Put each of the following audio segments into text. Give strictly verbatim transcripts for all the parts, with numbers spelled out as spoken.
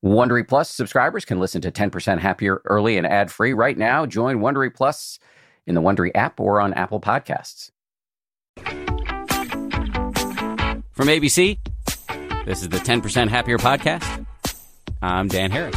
Wondery Plus subscribers can listen to ten percent Happier early and ad-free right now. Join Wondery Plus in the Wondery app or on Apple Podcasts. From A B C, this is the ten percent Happier podcast. I'm Dan Harris.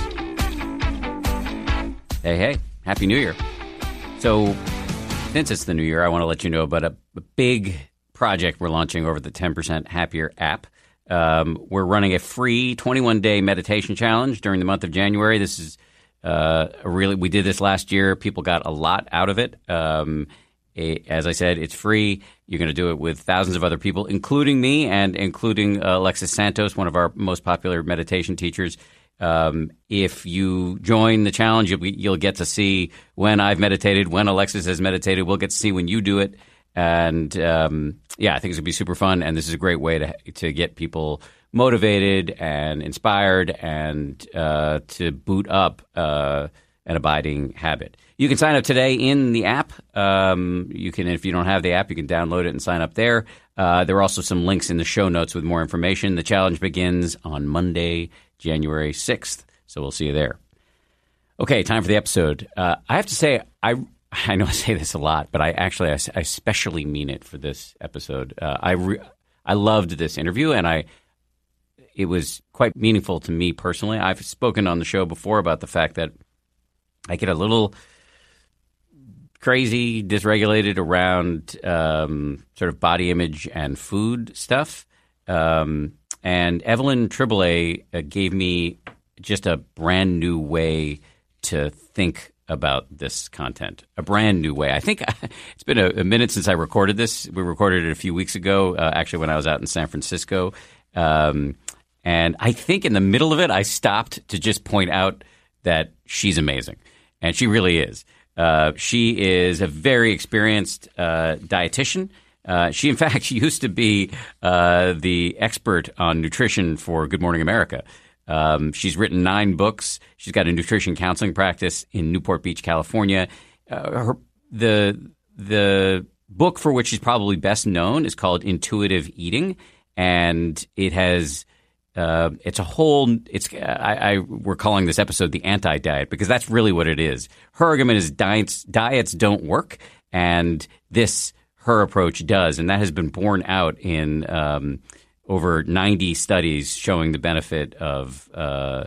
Hey, hey, Happy New Year. So, since it's the new year, I want to let you know about a, a big project we're launching over the ten percent Happier app. Um, we're running a free twenty-one day meditation challenge during the month of January. This is uh, a really, we did this last year. People got a lot out of it. Um, it, as I said, it's free. You're going to do it with thousands of other people, including me and including uh, Alexis Santos, one of our most popular meditation teachers. Um, if you join the challenge, you'll, you'll get to see when I've meditated, when Alexis has meditated. We'll get to see when you do it. And um, yeah, I think it's going to be super fun. And this is a great way to to get people motivated and inspired and uh, to boot up uh, an abiding habit. You can sign up today in the app. Um, you can, if you don't have the app, you can download it and sign up there. Uh, there are also some links in the show notes with more information. The challenge begins on Monday, January sixth. So we'll see you there. Okay, time for the episode. Uh, I have to say, I I know I say this a lot, but I actually, I, I especially mean it for this episode. Uh, I re- I loved this interview, and I it was quite meaningful to me personally. I've spoken on the show before about the fact that I get a little crazy, dysregulated around um, sort of body image and food stuff. Um, and Evelyn Tribole uh, gave me just a brand new way to think about this content, a brand new way. I think it's been a, a minute since I recorded this. We recorded it a few weeks ago, uh, actually when I was out in San Francisco. Um, and I think in the middle of it, I stopped to just point out that she's amazing. And she really is. Uh, she is a very experienced uh, dietitian. Uh, she, in fact, used to be uh, the expert on nutrition for Good Morning America. Um, she's written nine books. She's got a nutrition counseling practice in Newport Beach, California. Uh, her, the the book for which she's probably best known is called Intuitive Eating, and it has uh, it's a whole. It's I, I we're calling this episode the anti-diet because that's really what it is. Her argument is diets diets don't work, and this her approach does, and that has been borne out in Um, over ninety studies showing the benefit of uh,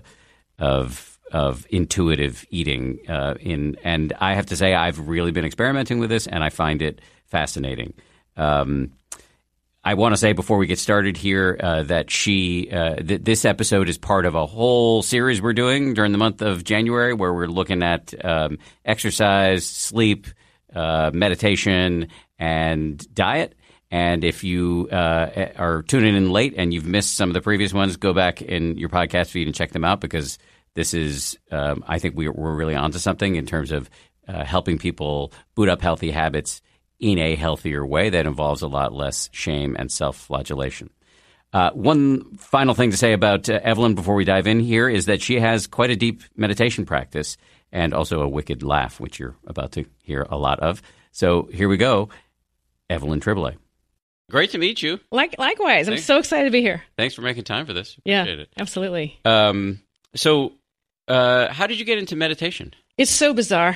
of of intuitive eating. Uh, in and I have to say, I've really been experimenting with this, and I find it fascinating. Um, I want to say before we get started here uh, that she uh, th- this episode is part of a whole series we're doing during the month of January, where we're looking at um, exercise, sleep, uh, meditation, and diet. And if you uh, are tuning in late and you've missed some of the previous ones, go back in your podcast feed and check them out because this is, um, I think we're, we're really onto something in terms of uh, helping people boot up healthy habits in a healthier way that involves a lot less shame and self-flagellation. Uh, one final thing to say about uh, Evelyn before we dive in here is that she has quite a deep meditation practice and also a wicked laugh, which you're about to hear a lot of. So here we go, Evelyn Tribole. Great to meet you. Like, likewise. Thanks. I'm so excited to be here. Thanks for making time for this. Yeah, Appreciate it. Absolutely. Um, so uh, how did you get into meditation? It's so bizarre.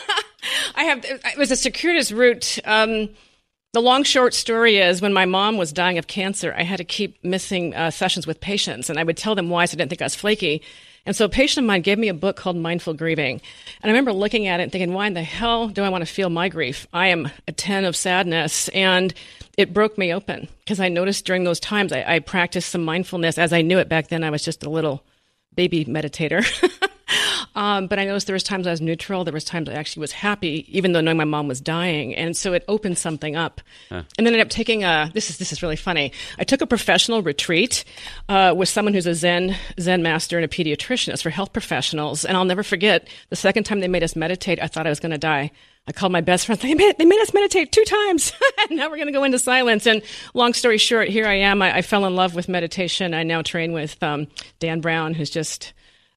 I have. It was a circuitous route. Um, the long, short story is when my mom was dying of cancer, I had to keep missing uh, sessions with patients, and I would tell them why so I didn't think I was flaky. And so a patient of mine gave me a book called Mindful Grieving. And I remember looking at it and thinking, why in the hell do I want to feel my grief? I am a ten of sadness. And it broke me open because I noticed during those times I, I practiced some mindfulness. As I knew it back then, I was just a little baby meditator. um, but I noticed there was times I was neutral. There was times I actually was happy, even though knowing my mom was dying. And so it opened something up. Huh. And then I ended up taking a, this is this is really funny. I took a professional retreat uh, with someone who's a Zen Zen master and a pediatrician. It's for health professionals. And I'll never forget the second time they made us meditate, I thought I was going to die. I called my best friend. They made, they made us meditate two times. Now we're going to go into silence. And long story short, here I am. I, I fell in love with meditation. I now train with um, Dan Brown, who's just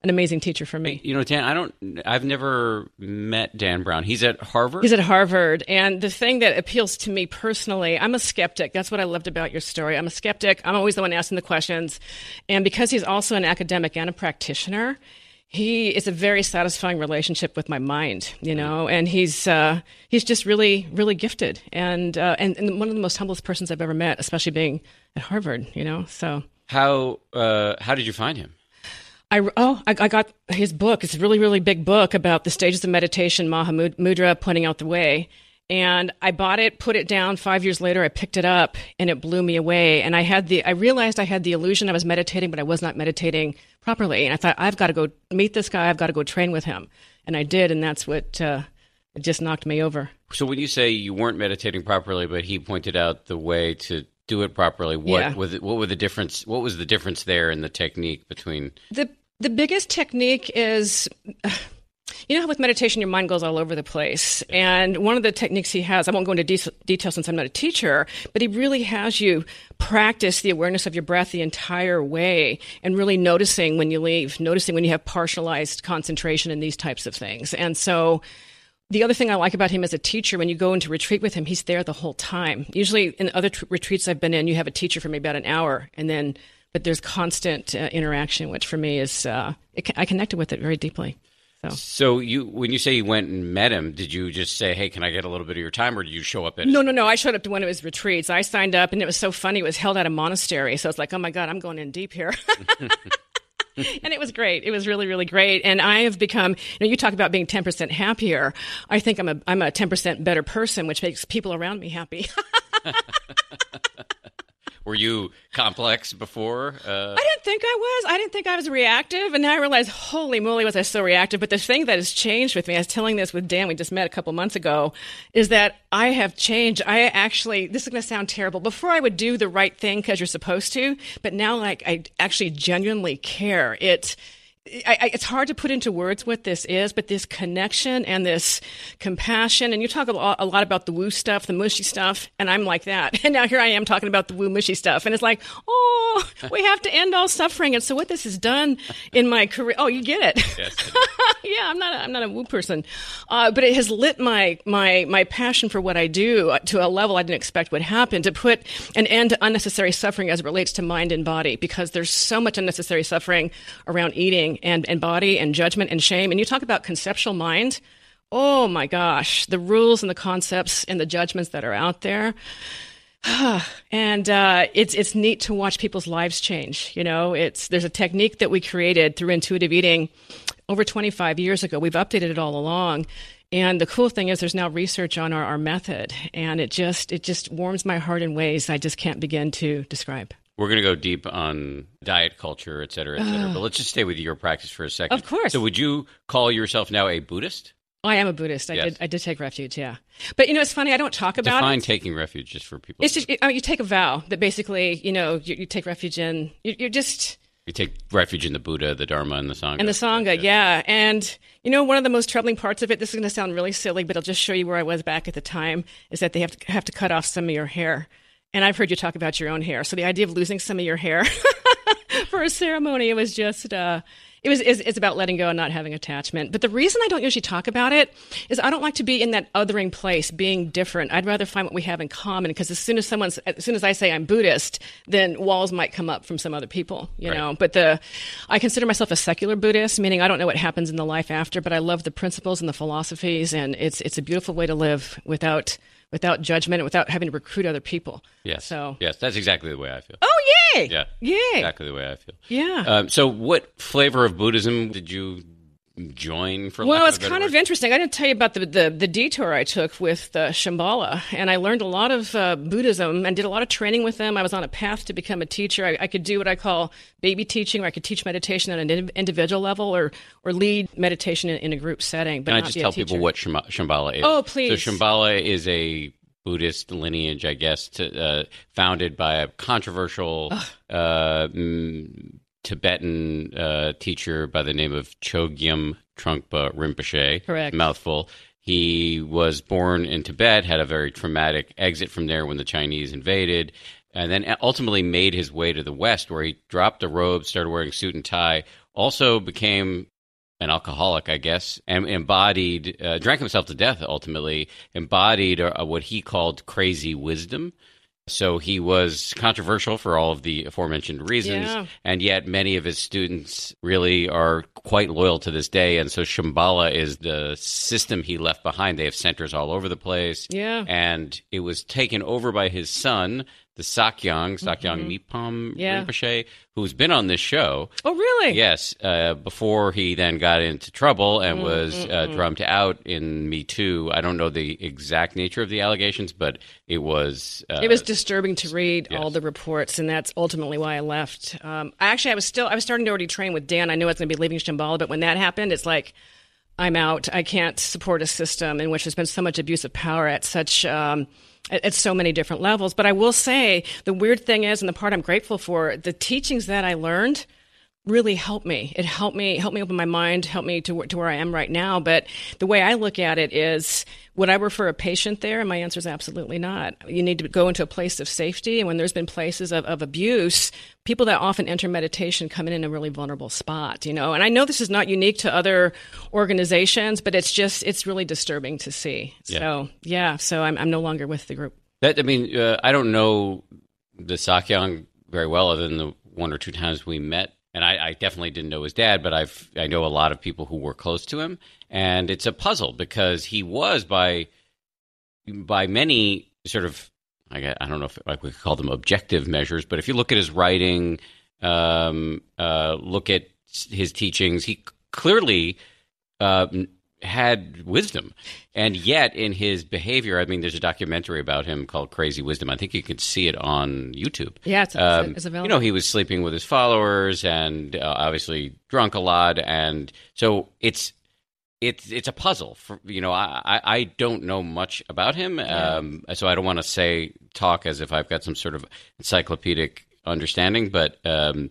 an amazing teacher for me. You know, Dan, I don't, I've never met Dan Brown. He's at Harvard? He's at Harvard. And the thing that appeals to me personally, I'm a skeptic. That's what I loved about your story. I'm a skeptic. I'm always the one asking the questions. And because he's also an academic and a practitioner, he is a very satisfying relationship with my mind, you know, and he's uh, he's just really, really gifted and, uh, and and one of the most humblest persons I've ever met, especially being at Harvard, you know, so. How, uh, how did you find him? I, oh, I, I got his book. It's a really, really big book about the stages of meditation, Mahamudra, pointing out the way. And I bought it, put it down. Five years later, I picked it up, and it blew me away. And I had the, I realized I had the illusion I was meditating, but I was not meditating properly. And I thought, I've got to go meet this guy. I've got to go train with him. And I did, and that's what uh, it just knocked me over. So when you say you weren't meditating properly, but he pointed out the way to do it properly, what Yeah. was it, what were the difference? What was the difference there in the technique between? The the biggest technique is, you know how with meditation your mind goes all over the place. And one of the techniques he has, I won't go into de- detail since I'm not a teacher, but he really has you practice the awareness of your breath the entire way and really noticing when you leave, noticing when you have partialized concentration and these types of things. And so the other thing I like about him as a teacher, when you go into retreat with him, he's there the whole time. Usually in other t- retreats I've been in, you have a teacher for maybe about an hour, and then, but there's constant uh, interaction, which for me is, uh, it, I connected with it very deeply. So. So you, when you say you went and met him, did you just say, "Hey, can I get a little bit of your time," or did you show up at? No, no, no. I showed up to one of his retreats. I signed up, and it was so funny. It was held at a monastery, so it's like, oh my God, I'm going in deep here. And it was great. It was really, really great. And I have become, you know, you talk about being ten percent happier. I think I'm a, I'm a ten percent better person, which makes people around me happy. Were you complex before? Uh... I didn't think I was. I didn't think I was reactive. And now I realize, holy moly, was I so reactive. But the thing that has changed with me, I was telling this with Dan, we just met a couple months ago, is that I have changed. I actually, this is going to sound terrible. Before I would do the right thing because you're supposed to, but now like I actually genuinely care. It I, I, it's hard to put into words what this is, but this connection and this compassion, and you talk a lot, a lot about the woo stuff, the mushy stuff, and I'm like that. And now here I am talking about the woo mushy stuff, and it's like, oh, we have to end all suffering. And so what this has done in my career, oh, you get it. Yes. Yeah, I'm not a, I'm not a woo person, uh, but it has lit my my my passion for what I do to a level I didn't expect would happen, to put an end to unnecessary suffering as it relates to mind and body, because there's so much unnecessary suffering around eating and, and body and judgment and shame. And you talk about conceptual mind. Oh my gosh, the rules and the concepts and the judgments that are out there. And uh, it's it's neat to watch people's lives change. You know, it's there's a technique that we created through intuitive eating over twenty-five years ago. We've updated it all along. And the cool thing is there's now research on our, our method, and it just it just warms my heart in ways I just can't begin to describe. We're going to go deep on diet culture, et cetera, et cetera. Uh, but let's just stay with your practice for a second. Of course. So would you call yourself now a Buddhist? I am a Buddhist. I yes. did I did take refuge, yeah. But, you know, it's funny. I don't talk about Define it. taking refuge just for people. It's just, I mean, you take a vow that basically, you know, you, you take refuge in, you, you're just... You take refuge in the Buddha, the Dharma, and the Sangha. And the Sangha, yeah. yeah. And, you know, one of the most troubling parts of it, this is going to sound really silly, but it'll just show you where I was back at the time, is that they have to have to cut off some of your hair. And I've heard you talk about your own hair. So the idea of losing some of your hair for a ceremony, it was just, uh, it was, it's, it's about letting go and not having attachment. But the reason I don't usually talk about it is I don't like to be in that othering place, being different. I'd rather find what we have in common, because as soon as someone's, as soon as I say I'm Buddhist, then walls might come up from some other people, you right. know. But the, I consider myself a secular Buddhist, meaning I don't know what happens in the life after, but I love the principles and the philosophies, and it's, it's a beautiful way to live without, without judgment and without having to recruit other people. Yes. So. Yes, that's exactly the way I feel. Oh, yay! Yeah. Yay! Exactly the way I feel. Yeah. Um, so what flavor of Buddhism did you join, for well, lack it's of a better kind word? of interesting. I didn't tell you about the, the, the detour I took with uh, Shambhala, and I learned a lot of uh, Buddhism and did a lot of training with them. I was on a path to become a teacher. I, I could do what I call baby teaching, where I could teach meditation on an in- individual level, or or lead meditation in, in a group setting. But Can I not just be a tell teacher. people what Shamba- Shambhala is? Oh, please. So Shambhala is a Buddhist lineage, I guess, to, uh, founded by a controversial uh, mm, Tibetan uh, teacher by the name of Chogyam Trungpa Rinpoche. Correct. Mouthful. He was born in Tibet, had a very traumatic exit from there when the Chinese invaded, and then ultimately made his way to the West, where he dropped the robe, started wearing suit and tie, also became an alcoholic, I guess, and embodied, uh, drank himself to death ultimately, embodied uh, what he called crazy wisdom. So he was controversial for all of the aforementioned reasons, Yeah. and yet many of his students really are quite loyal to this day. And so Shambhala is the system he left behind. They have centers all over the place. Yeah. And it was taken over by his son, the Sakyong, Sakyong Mipam Yeah. Rinpoche, who's been on this show. Oh, really? Yes, uh, before he then got into trouble and was uh, drummed out in Me Too. I don't know the exact nature of the allegations, but it was... Uh, It was disturbing to read yes. all the reports, and that's ultimately why I left. Um, actually, I was still I was starting to already train with Dan. I knew I was going to be leaving Shambhala, but when that happened, it's like, I'm out. I can't support a system in which there's been so much abuse of power at such um, at, at so many different levels. But I will say the weird thing is, and the part I'm grateful for, the teachings that I learned really helped me. It helped me helped me open my mind, helped me to to where I am right now. But the way I look at it is, would I refer a patient there? And my answer is absolutely not. You need to go into a place of safety. And when there's been places of, of abuse, people that often enter meditation come in in a really vulnerable spot, you know. And I know this is not unique to other organizations, but it's just, it's really disturbing to see. Yeah. So, yeah, so I'm, I'm no longer with the group. That, I mean, uh, I don't know the Sakyong very well, other than the one or two times we met. And I, I definitely didn't know his dad, but I've I know a lot of people who were close to him, and it's a puzzle because he was by by many sort of I, gue- I don't know if like we could call them objective measures, but if you look at his writing, um, uh, look at his teachings, he clearly uh, had wisdom, and yet in his behavior, I mean, there's a documentary about him called Crazy Wisdom. I think you can see it on YouTube. Yeah, it's, Um, it's available. You know, he was sleeping with his followers and uh, obviously drunk a lot, and so it's it's it's a puzzle. For you know, I I, I don't know much about him, um, so I don't want to say talk as if I've got some sort of encyclopedic understanding, but um,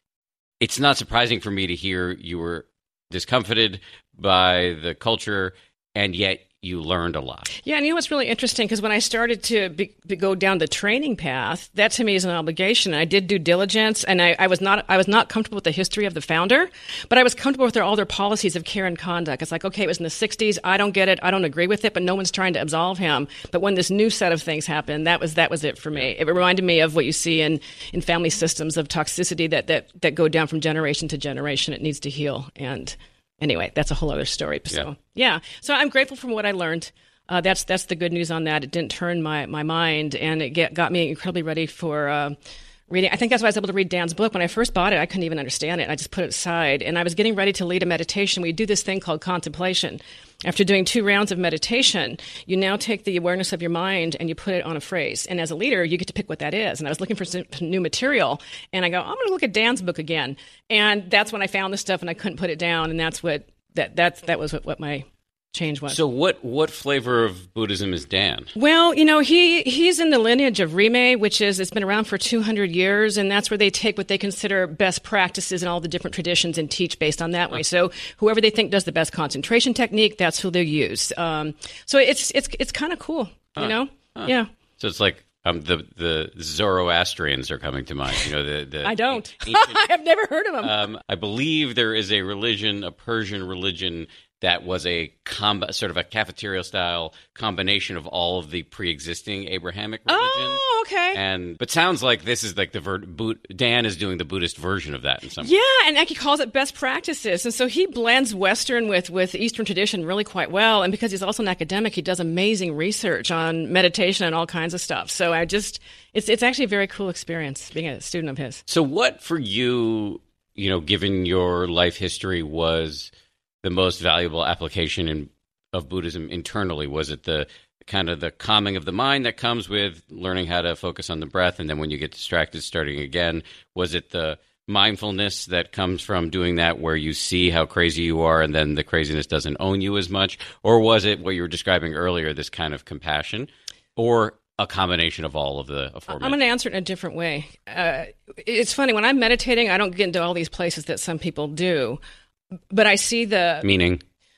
it's not surprising for me to hear you were discomfited by the culture, and yet you learned a lot. Yeah, and you know what's really interesting, because when I started to be, be go down the training path, that to me is an obligation. I did due diligence, and I, I was not I was not comfortable with the history of the founder, but I was comfortable with their, all their policies of care and conduct. It's like, okay, it was in the sixties. I don't get it. I don't agree with it, but no one's trying to absolve him. But when this new set of things happened, that was that was it for me. It reminded me of what you see in, in family systems of toxicity that, that, that go down from generation to generation. It needs to heal. And anyway, that's a whole other story. So, yeah. yeah. So I'm grateful for what I learned. Uh, that's that's the good news on that. It didn't turn my, my mind, and it get, got me incredibly ready for uh, reading. I think that's why I was able to read Dan's book. When I first bought it, I couldn't even understand it. I just put it aside, and I was getting ready to lead a meditation. We do this thing called contemplation. After doing two rounds of meditation, you now take the awareness of your mind and you put it on a phrase. And as a leader, you get to pick what that is. And I was looking for some new material, and I go, I'm going to look at Dan's book again. And that's when I found this stuff, and I couldn't put it down. And that's what that that's that was what, what my change was. So what what flavor of Buddhism is Dan? Well, you know, he he's in the lineage of Rime, which is, it's been around for two hundred years, and that's where they take what they consider best practices in all the different traditions and teach based on that way. So whoever they think does the best concentration technique, that's who they use. Um, so it's it's it's kind of cool, you Huh. know? Huh. Yeah. So it's like um, the the Zoroastrians are coming to mind. You know, the, the I don't. ancient- I've never heard of him. um, I believe there is a religion, a Persian religion, that was a com- sort of a cafeteria style combination of all of the pre-existing Abrahamic religions. Oh, okay. And but sounds like this is like the ver- Bo- Dan is doing the Buddhist version of that in some way. Yeah, and he calls it best practices. And so he blends Western with, with Eastern tradition really quite well. And because he's also an academic, he does amazing research on meditation and all kinds of stuff. So I just, it's it's actually a very cool experience being a student of his. So what for you, you know, given your life history, was the most valuable application in, of Buddhism internally? Was it the kind of the calming of the mind that comes with learning how to focus on the breath, and then when you get distracted, starting again? Was it the mindfulness that comes from doing that, where you see how crazy you are and then the craziness doesn't own you as much? Or was it what you were describing earlier, this kind of compassion? Or a combination of all of the aforementioned? I'm going to answer it in a different way. Uh, it's funny, when I'm meditating, I don't get into all these places that some people do. But I see the Meaning?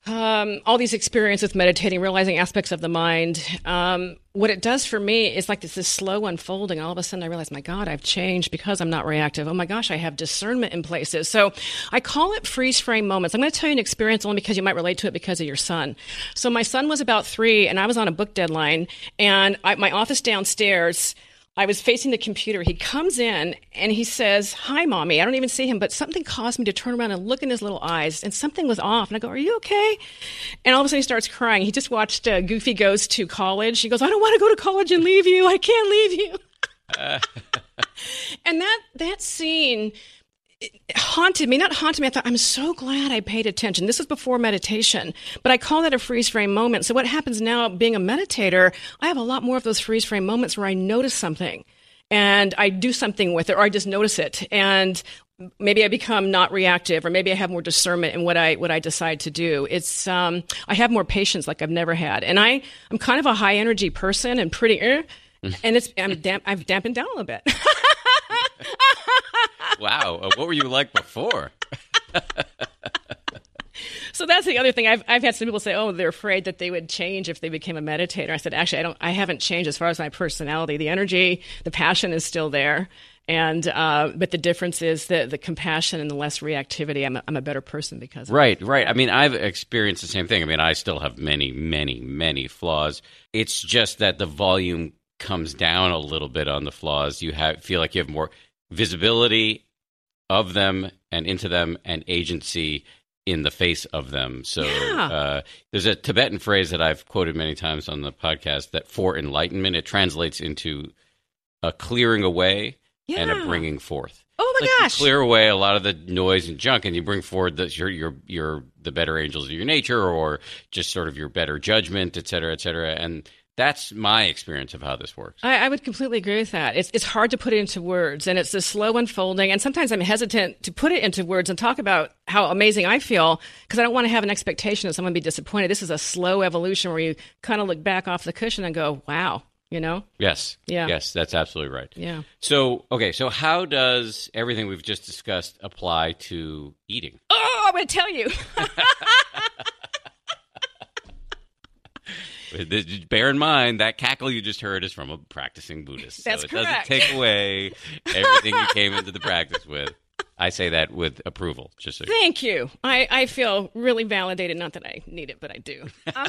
um, all these experiences with meditating, realizing aspects of the mind, um, what it does for me is like this, this slow unfolding. All of a sudden I realize, my God, I've changed because I'm not reactive. Oh my gosh, I have discernment in places. So I call it freeze frame moments. I'm going to tell you an experience only because you might relate to it because of your son. So my son was about three and I was on a book deadline, and I, my office downstairs, I was facing the computer. He comes in and he says, "Hi, Mommy." I don't even see him, but something caused me to turn around and look in his little eyes, and something was off. And I go, "Are you okay?" And all of a sudden he starts crying. He just watched uh, Goofy Goes to College. He goes, "I don't want to go to college and leave you. I can't leave you." uh. And that that scene haunted me, not haunted me. I thought, I'm so glad I paid attention. This was before meditation, but I call that a freeze frame moment. So what happens now, being a meditator, I have a lot more of those freeze frame moments where I notice something and I do something with it, or I just notice it. And maybe I become not reactive, or maybe I have more discernment in what I, what I decide to do. It's, um, I have more patience like I've never had. And I, I'm kind of a high energy person and pretty, eh, and it's, I'm damp, I've dampened down a little bit. Wow. Uh, what were you like before? So that's the other thing. I've I've had some people say, "Oh, they're afraid that they would change if they became a meditator." I said, "Actually, I don't. I haven't changed as far as my personality. The energy, the passion is still there, and uh, but the difference is the the compassion and the less reactivity. I'm a, I'm a better person because of right, right. I mean, I've experienced the same thing. I mean, I still have many, many, many flaws. It's just that the volume comes down a little bit on the flaws. You have feel like you have more visibility of them and into them, and agency in the face of them. So yeah. uh, there's a Tibetan phrase that I've quoted many times on the podcast, that for enlightenment, it translates into a clearing away yeah. and a bringing forth. Oh my like gosh! You clear away a lot of the noise and junk, and you bring forward the, your your your the better angels of your nature, or just sort of your better judgment, et cetera, et cetera. And that's my experience of how this works. I, I would completely agree with that. It's it's hard to put it into words, and it's this slow unfolding. And sometimes I'm hesitant to put it into words and talk about how amazing I feel, because I don't want to have an expectation that someone be disappointed. This is a slow evolution where you kind of look back off the cushion and go, "Wow." You know? Yes. Yeah. Yes, that's absolutely right. Yeah. So, okay, so how does everything we've just discussed apply to eating? Oh, I'm going to tell you. Bear in mind, that cackle you just heard is from a practicing Buddhist. That's so it correct. doesn't take away everything you came into the practice with. I say that with approval. Just so Thank you. I, I feel really validated. Not that I need it, but I do. Um,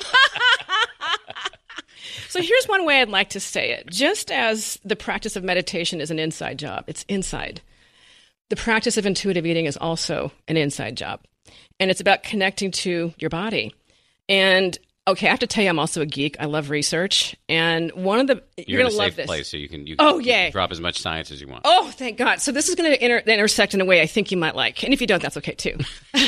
so here's one way I'd like to say it. Just as the practice of meditation is an inside job, it's inside. The practice of intuitive eating is also an inside job. And it's about connecting to your body. And okay, I have to tell you, I'm also a geek. I love research, and one of the you're, you're in going to a love safe this. place, so you can you oh can, yeah, you can drop as much science as you want. Oh, thank God! So this is going to inter- intersect in a way I think you might like, and if you don't, that's okay too.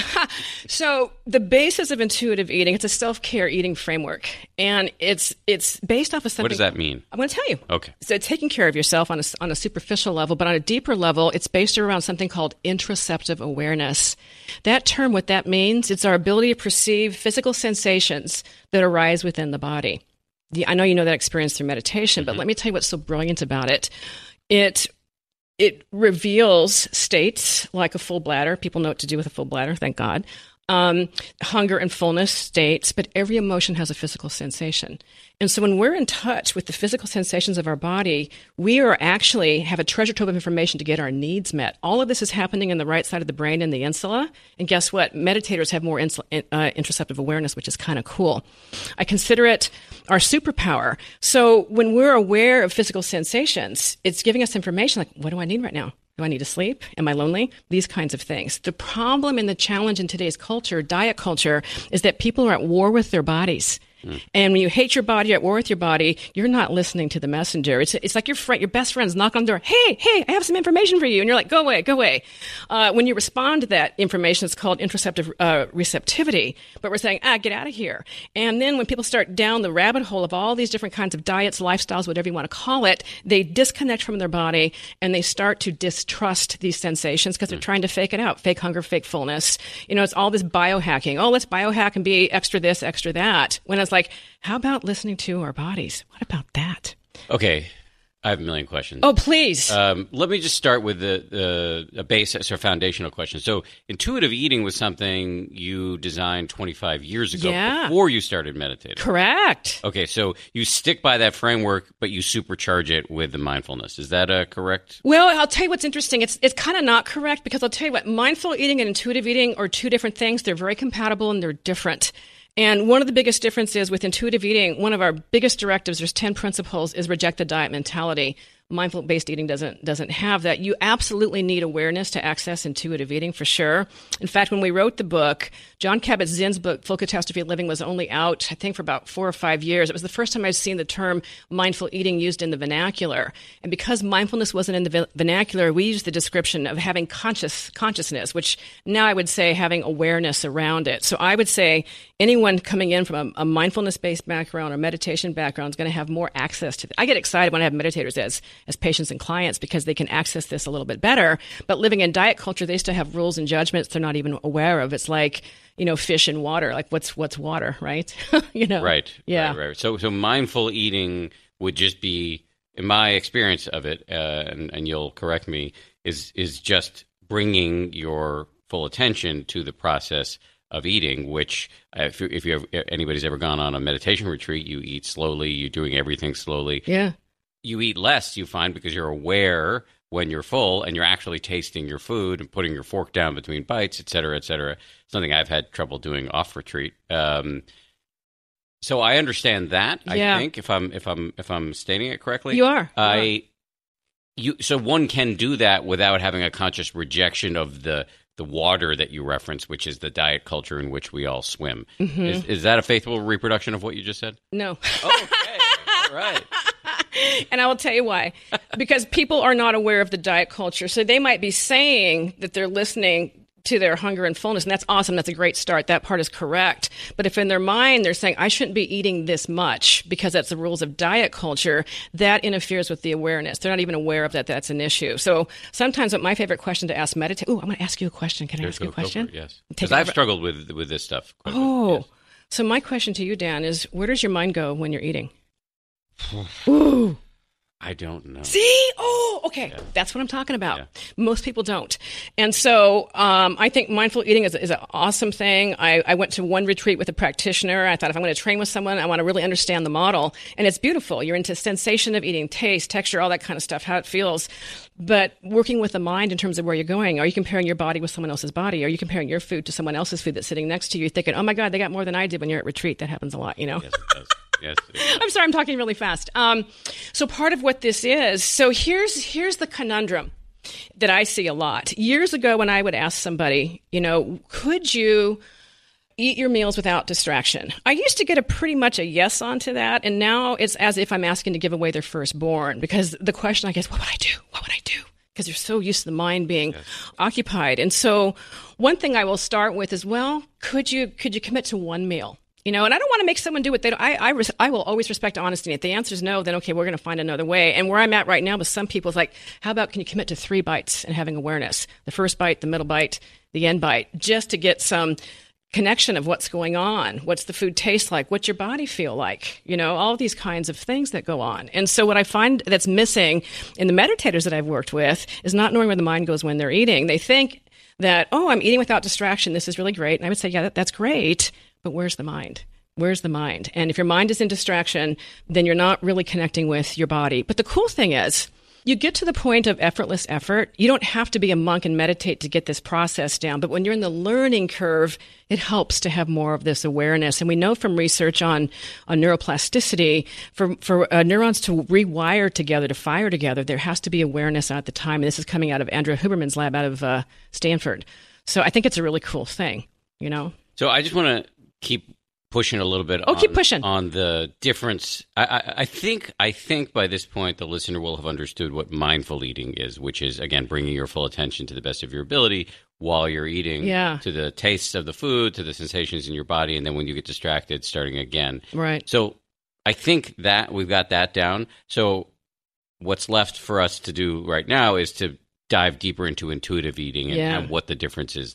So the basis of intuitive eating, it's a self-care eating framework, and it's it's based off of something. What does that mean? I'm going to tell you. Okay. So taking care of yourself on a on a superficial level, but on a deeper level, it's based around something called interoceptive awareness. That term, what that means, it's our ability to perceive physical sensations that arise within the body. I know you know that experience through meditation, but mm-hmm. let me tell you what's so brilliant about it. It it reveals states like a full bladder. People know what to do with a full bladder, thank God. Um, hunger and fullness states, but every emotion has a physical sensation. And so when we're in touch with the physical sensations of our body, we are actually have a treasure trove of information to get our needs met. All of this is happening in the right side of the brain in the insula. And guess what? Meditators have more ins- uh, interoceptive awareness, which is kind of cool. I consider it our superpower. So when we're aware of physical sensations, it's giving us information like, what do I need right now? Do I need to sleep? Am I lonely? These kinds of things. The problem and the challenge in today's culture, diet culture, is that people are at war with their bodies. Mm. And when you hate your body, you're at war with your body, you're not listening to the messenger. It's it's like your friend, your best friends knock on the door. Hey, hey, I have some information for you. And you're like, go away, go away. Uh, when you respond to that information, it's called interoceptive uh, receptivity. But we're saying, ah, get out of here. And then when people start down the rabbit hole of all these different kinds of diets, lifestyles, whatever you want to call it, they disconnect from their body and they start to distrust these sensations because they're trying to fake it out. Fake hunger, fake fullness. You know, it's all this biohacking. Oh, let's biohack and be extra this, extra that. When it's like, how about listening to our bodies? What about that? Okay. I have a million questions. Oh, please. Um, let me just start with the, the a basic or foundational question. So, intuitive eating was something you designed twenty-five years ago Yeah. before you started meditating. Correct. Okay, so you stick by that framework, but you supercharge it with the mindfulness. Is that uh, correct? Well, I'll tell you what's interesting. It's it's kind of not correct because I'll tell you what, mindful eating and intuitive eating are two different things. They're very compatible and they're different. And one of the biggest differences with intuitive eating, one of our biggest directives, there's ten principles, is reject the diet mentality. Mindful-based eating doesn't doesn't have that. You absolutely need awareness to access intuitive eating for sure. In fact, when we wrote the book, Jon Kabat-Zinn's book, Full Catastrophe Living, was only out, I think, for about four or five years. It was the first time I've seen the term mindful eating used in the vernacular. And because mindfulness wasn't in the vernacular, we used the description of having conscious consciousness, which now I would say having awareness around it. So I would say anyone coming in from a, a mindfulness-based background or meditation background is going to have more access to it. I get excited when I have meditators as as patients and clients because they can access this a little bit better. But living in diet culture, they still have rules and judgments they're not even aware of. It's like, you know, fish and water. Like what's what's water, right? you know, right, yeah, right, right. So, so mindful eating would just be, in my experience of it, uh, and, and you'll correct me, is is just bringing your full attention to the process of eating, which uh, if, if you have, anybody's ever gone on a meditation retreat, you eat slowly, you're doing everything slowly. Yeah. You eat less, you find, because you're aware when you're full and you're actually tasting your food and putting your fork down between bites, et cetera, et cetera. Something I've had trouble doing off retreat. Um, so I understand that. Yeah. I think if I'm if I'm if I'm stating it correctly, You are. I. Yeah. You so one can do that without having a conscious rejection of the the water that you reference, which is the diet culture in which we all swim. Mm-hmm. Is, is that a faithful reproduction of what you just said? No. Okay. All right. And I will tell you why. Because people are not aware of the diet culture. So they might be saying that they're listening to their hunger and fullness, and that's awesome. That's a great start. That part is correct. But if in their mind they're saying, I shouldn't be eating this much because that's the rules of diet culture, that interferes with the awareness. They're not even aware of that that's an issue. So sometimes what my favorite question to ask meditate, oh, I'm going to ask you a question. Can I Go- ask you a go- go question? for it, yes. Take Because it I've over. struggled with with this stuff. quite a bit, Oh, yes. so my question to you, Dan, is where does your mind go when you're eating? Ooh. I don't know. See? Oh, okay. Yeah. That's what I'm talking about. Yeah. Most people don't. And so um, I think mindful eating is, is an awesome thing. I, I went to one retreat with a practitioner. I thought if I'm going to train with someone, I want to really understand the model. And it's beautiful. You're into sensation of eating, taste, texture, all that kind of stuff, how it feels. But working with the mind in terms of where you're going, are you comparing your body with someone else's body? Are you comparing your food to someone else's food that's sitting next to you? You're thinking, oh my God, they got more than I did when you're at retreat. That happens a lot, you know? Yes, it does. Yes, it does. I'm sorry, I'm talking really fast. Um, so part of what this is, so here's here's the conundrum that I see a lot. Years ago when I would ask somebody, you know, could you eat your meals without distraction? I used to get a pretty much a yes onto that, and now it's as if I'm asking to give away their firstborn, because the question I guess, what would I do? What would I do? Because you're so used to the mind being yes. occupied. And so one thing I will start with is, well, could you could you commit to one meal? You know, and I don't want to make someone do what they don't. I, I, res- I will always respect honesty. If the answer is no, then okay, we're going to find another way. And where I'm at right now with some people is like, how about can you commit to three bites and having awareness? The first bite, the middle bite, the end bite, just to get some connection of what's going on. What's the food taste like? What's your body feel like? You know, all these kinds of things that go on. And so what I find that's missing in the meditators that I've worked with is not knowing where the mind goes when they're eating. They think that, oh, I'm eating without distraction. This is really great. And I would say, yeah, that, that's great. But where's the mind? Where's the mind? And if your mind is in distraction, then you're not really connecting with your body. But the cool thing is, you get to the point of effortless effort. You don't have to be a monk and meditate to get this process down. But when you're in the learning curve, it helps to have more of this awareness. And we know from research on, on neuroplasticity, for, for uh, neurons to rewire together, to fire together, there has to be awareness at the time. And this is coming out of Andrea Huberman's lab out of uh, Stanford. So I think it's a really cool thing, you know? So I just want to keep pushing a little bit oh, on, keep pushing. on the difference. I, I, I think I think by this point the listener will have understood what mindful eating is, which is, again, bringing your full attention to the best of your ability while you're eating, yeah. to the tastes of the food, to the sensations in your body, and then when you get distracted, starting again. Right. So I think that we've got that down. So what's left for us to do right now is to dive deeper into intuitive eating and, yeah. and what the difference is there.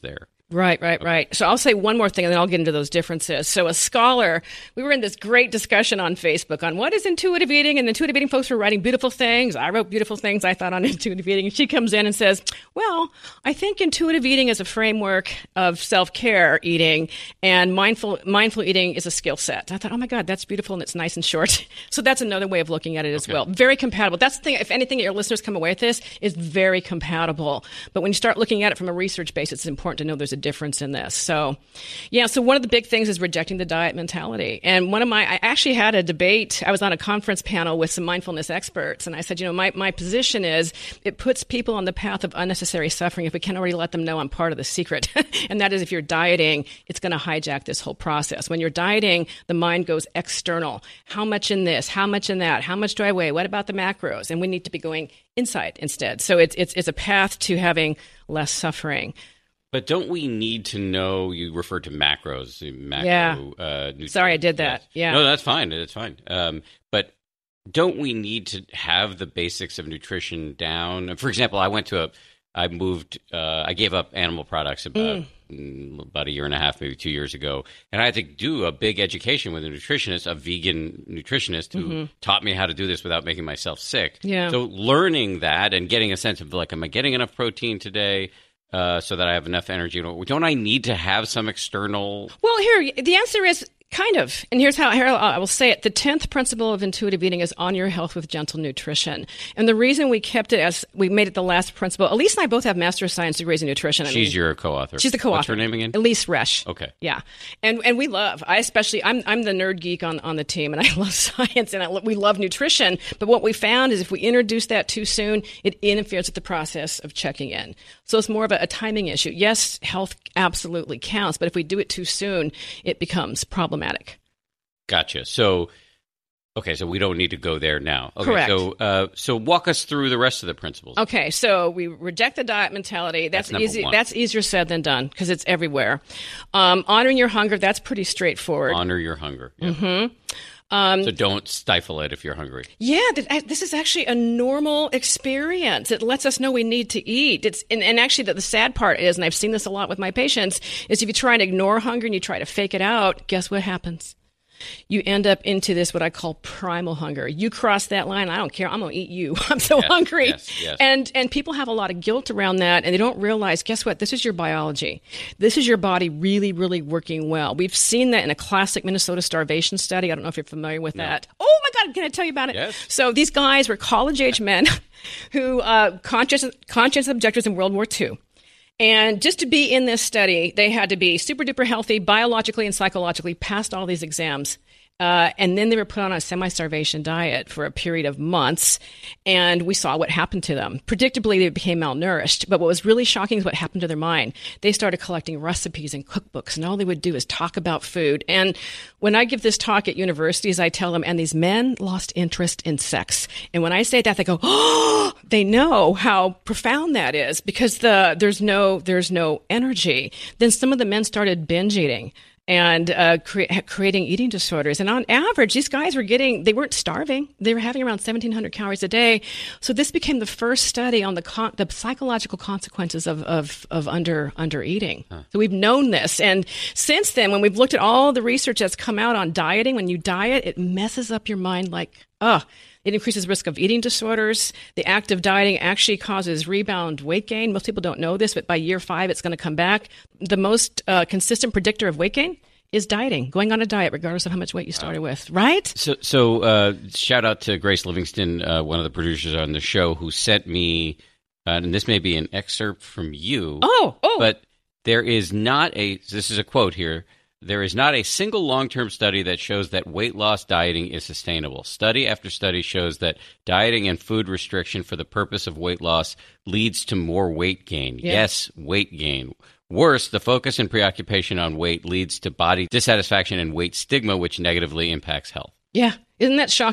Right, right, Okay. right. So I'll say one more thing and then I'll get into those differences. So a scholar, we were in this great discussion on Facebook on what is intuitive eating, and the intuitive eating folks were writing beautiful things. I wrote beautiful things, I thought, on intuitive eating. And she comes in and says, well, I think intuitive eating is a framework of self-care eating, and mindful mindful eating is a skill set. I thought, oh my God, that's beautiful and it's nice and short. So that's another way of looking at it as Okay. well. Very compatible. That's the thing, if anything, your listeners come away with this, is very compatible. But when you start looking at it from a research basis, it's important to know there's a difference in this. So, yeah, so one of the big things is rejecting the diet mentality. And one of my, I actually had a debate. I was on a conference panel with some mindfulness experts, and I said, you know, my, my position is it puts people on the path of unnecessary suffering if we can't already let them know I'm part of the secret. And that is, if you're dieting, it's going to hijack this whole process. When you're dieting, the mind goes external. How much in this? How much in that? How much do I weigh? What about the macros? And we need to be going inside instead. So it's it's it's a path to having less suffering. But don't we need to know? You referred to macros, the macro. Yeah. Uh, nutrients. Sorry, I did that. Yes. Yeah. No, that's fine. That's fine. Um, but don't we need to have the basics of nutrition down? For example, I went to a. I moved. Uh, I gave up animal products about mm. about a year and a half, maybe two years ago, and I had to do a big education with a nutritionist, a vegan nutritionist, who Mm-hmm. taught me how to do this without making myself sick. Yeah. So learning that and getting a sense of like, am I getting enough protein today? Uh, so that I have enough energy. Don't I need to have some external? Well, here, the answer is kind of. And here's how here I will say it. The tenth principle of intuitive eating is on your health with gentle nutrition. And the reason we kept it as we made it the last principle, Elise and I both have Master of Science degrees in nutrition. I She's mean, your co-author. She's the co-author. What's her name again? Elise Resch. Okay. Yeah. And and we love, I especially, I'm I'm the nerd geek on, on the team, and I love science, and I, lo- we love nutrition. But what we found is if we introduce that too soon, it interferes with the process of checking in. So it's more of a, a timing issue. Yes, health absolutely counts, but if we do it too soon, it becomes problematic. Gotcha. So, okay, so we don't need to go there now. Okay, Correct. So, uh, so walk us through the rest of the principles. Okay, so we reject the diet mentality. That's, That's number easy. one. That's easier said than done because it's everywhere. Um, honoring your hunger. That's pretty straightforward. Honor your hunger. Yeah. Mm-hmm. Um, so don't stifle it if you're hungry. Yeah, th- I- this is actually a normal experience. It lets us know we need to eat. It's and, and actually, the, the sad part is, and I've seen this a lot with my patients, is if you try and ignore hunger and you try to fake it out, guess what happens? You end up into this, what I call primal hunger. You cross that line, I don't care. I'm going to eat you. I'm so Yes, hungry. yes, yes. And and people have a lot of guilt around that, and they don't realize, guess what? This is your biology. This is your body really, really working well. We've seen that in a classic Minnesota starvation study. I don't know if you're familiar with that. Oh, my God. Can I tell you about it? Yes. So these guys were college-age men who uh, conscious, conscious objectors in World War Two. And just to be in this study, they had to be super duper healthy, biologically and psychologically, passed all these exams. Uh, and then they were put on a semi-starvation diet for a period of months, and we saw what happened to them. Predictably, they became malnourished, but what was really shocking is what happened to their mind. They started collecting recipes and cookbooks, and all they would do is talk about food. And when I give this talk at universities, I tell them, and these men lost interest in sex. And when I say that, they go, oh, they know how profound that is because the there's no there's no energy. Then some of the men started binge eating and uh, cre- creating eating disorders. And on average, these guys were getting, they weren't starving. They were having around seventeen hundred calories a day. So this became the first study on the con- the psychological consequences of, of, of under under eating. Huh. So we've known this. And since then, when we've looked at all the research that's come out on dieting, when you diet, it messes up your mind like, oh, it increases risk of eating disorders. The act of dieting actually causes rebound weight gain. Most people don't know this, but by year five, it's going to come back. The most uh, consistent predictor of weight gain is dieting, going on a diet, regardless of how much weight you started with, right? So, so uh, shout out to Grace Livingston, uh, one of the producers on the show, who sent me, uh, and this may be an excerpt from you. Oh, oh. But there is not a, this is a quote here, there is not a single long-term study that shows that weight loss dieting is sustainable. Study after study shows that dieting and food restriction for the purpose of weight loss leads to more weight gain. Yeah. Yes, weight gain. Worse, the focus and preoccupation on weight leads to body dissatisfaction and weight stigma, which negatively impacts health. Yeah. Isn't that shocking?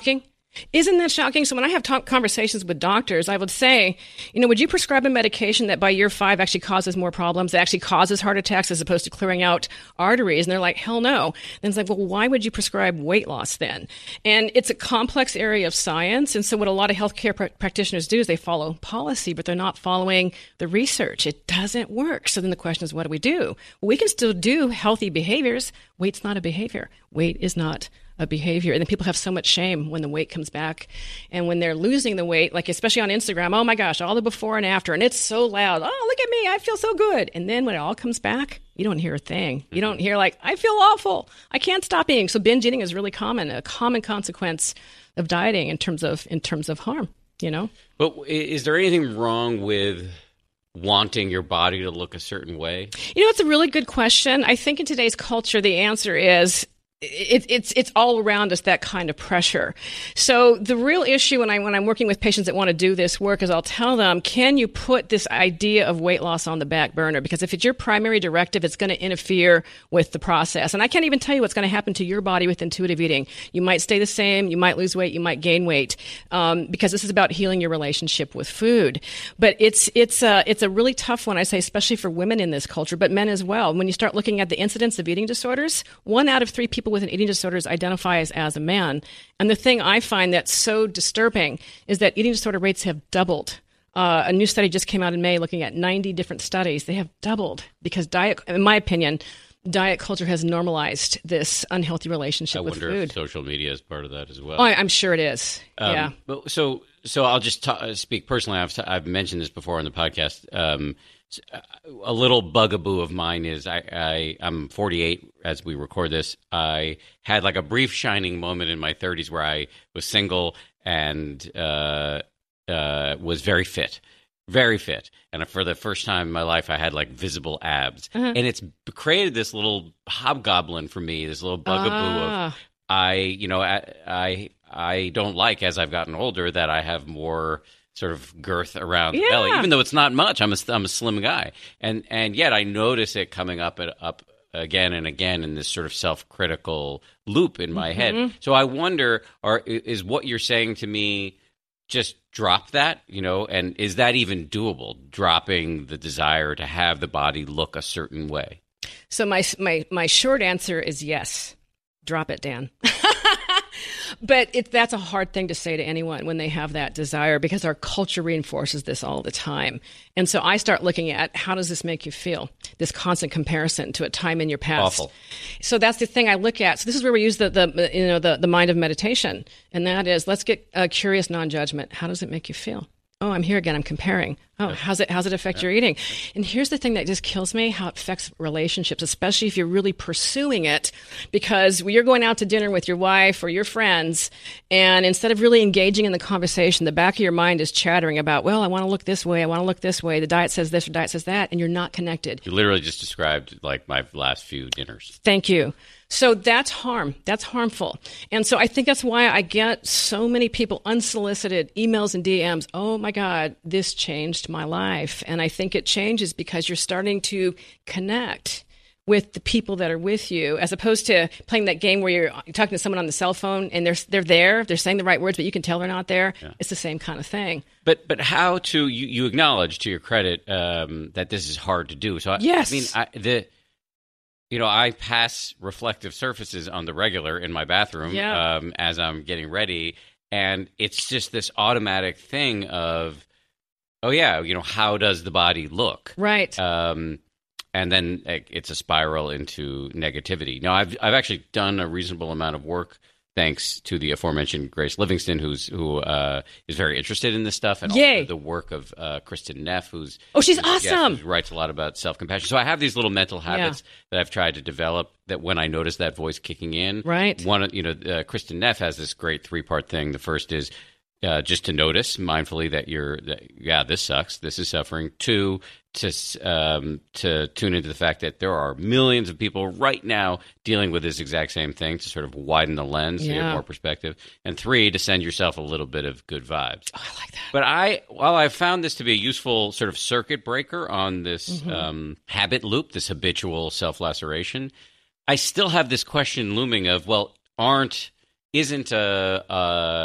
Isn't that shocking? So when I have talk conversations with doctors, I would say, you know, would you prescribe a medication that by year five actually causes more problems, that actually causes heart attacks as opposed to clearing out arteries? And they're like, hell no. Then it's like, well, why would you prescribe weight loss then? And it's a complex area of science. And so what a lot of healthcare pr- practitioners do is they follow policy, but they're not following the research. It doesn't work. So then the question is, what do we do? Well, we can still do healthy behaviors. Weight's not a behavior. Weight is not a behavior. And then people have so much shame when the weight comes back. And when they're losing the weight, like especially on Instagram, oh my gosh, all the before and after. And it's so loud. Oh, look at me. I feel so good. And then when it all comes back, you don't hear a thing. You don't hear like, I feel awful. I can't stop eating. So binge eating is really common, a common consequence of dieting in terms of in terms of harm, you know? But is there anything wrong with wanting your body to look a certain way? You know, it's a really good question. I think in today's culture, the answer is It, it's it's all around us, that kind of pressure. So the real issue when I when I'm working with patients that want to do this work is I'll tell them, can you put this idea of weight loss on the back burner? Because if it's your primary directive, it's going to interfere with the process. And I can't even tell you what's going to happen to your body with intuitive eating. You might stay the same, you might lose weight, you might gain weight, um, because this is about healing your relationship with food. But it's it's a it's a really tough one, I say, especially for women in this culture, but men as well. When you start looking at the incidence of eating disorders, one out of three people with an eating disorders identifies as a man. And the thing I find that's so disturbing is that eating disorder rates have doubled. Uh, a new study just came out in May looking at ninety different studies. They have doubled because diet, in my opinion, diet culture has normalized this unhealthy relationship I with wonder food. If social media is part of that as well. Oh, I, I'm sure it is. Um, yeah. But so, so I'll just ta- speak personally. I've, t- I've mentioned this before on the podcast. Um, a little bugaboo of mine is I, I, I'm forty-eight as we record this. I had like a brief shining moment in my thirties where I was single and uh, uh, was very fit. Very fit. And for the first time in my life, I had like visible abs. Uh-huh. And it's created this little hobgoblin for me, this little bugaboo ah. of I, you know, I, I, I don't like as I've gotten older that I have more sort of girth around yeah. the belly, even though it's not much. I'm a, I'm a slim guy. And, and yet I notice it coming up and up again and again in this sort of self-critical loop in my mm-hmm. head. So I wonder, are, is what you're saying to me just drop that, you know, and is that even doable, dropping the desire to have the body look a certain way? So my my my short answer is yes. Drop it, Dan. But it, that's a hard thing to say to anyone when they have that desire, because our culture reinforces this all the time. And so I start looking at, how does this make you feel? This constant comparison to a time in your past. Awful. So that's the thing I look at. So this is where we use the, the you know the, the mind of meditation. And that is, let's get a curious non-judgment. How does it make you feel? Oh, I'm here again. I'm comparing. Oh, how's it how's it affect yeah. your eating? And here's the thing that just kills me, how it affects relationships, especially if you're really pursuing it, because you're going out to dinner with your wife or your friends, and instead of really engaging in the conversation, the back of your mind is chattering about, well, I want to look this way, I want to look this way, the diet says this or diet says that, and you're not connected. You literally just described like my last few dinners. Thank you. So that's harm. That's harmful. And so I think that's why I get so many people, unsolicited emails and D Ms. Oh my God, this changed my life. And I think it changes because you're starting to connect with the people that are with you, as opposed to playing that game where you're, you're talking to someone on the cell phone and they're they're there, they're saying the right words, but you can tell they're not there. Yeah. It's the same kind of thing. But but how to you, you acknowledge, to your credit, um, that this is hard to do. So I, yes. I mean I, the. You know, I pass reflective surfaces on the regular in my bathroom yeah. um, as I'm getting ready. And it's just this automatic thing of, oh, yeah, you know, how does the body look? Right. Um, and then it's a spiral into negativity. Now, I've I've actually done a reasonable amount of work, thanks to the aforementioned Grace Livingston, who's who uh, is very interested in this stuff, and Yay. also the work of uh, Kristen Neff, who's oh, she's who's, awesome. Yes, who writes a lot about self-compassion. So I have these little mental habits yeah. that I've tried to develop. That when I notice that voice kicking in, right? One, you know, uh, Kristen Neff has this great three-part thing. The first is uh, just to notice mindfully that you're, that, yeah, this sucks, this is suffering. Two, to um, to tune into the fact that there are millions of people right now dealing with this exact same thing, to sort of widen the lens, yeah. so you have more perspective. And three, to send yourself a little bit of good vibes. Oh, I like that. But I, while I've found this to be a useful sort of circuit breaker on this mm-hmm. um, habit loop, this habitual self-laceration, I still have this question looming of, well, aren't, isn't a, a,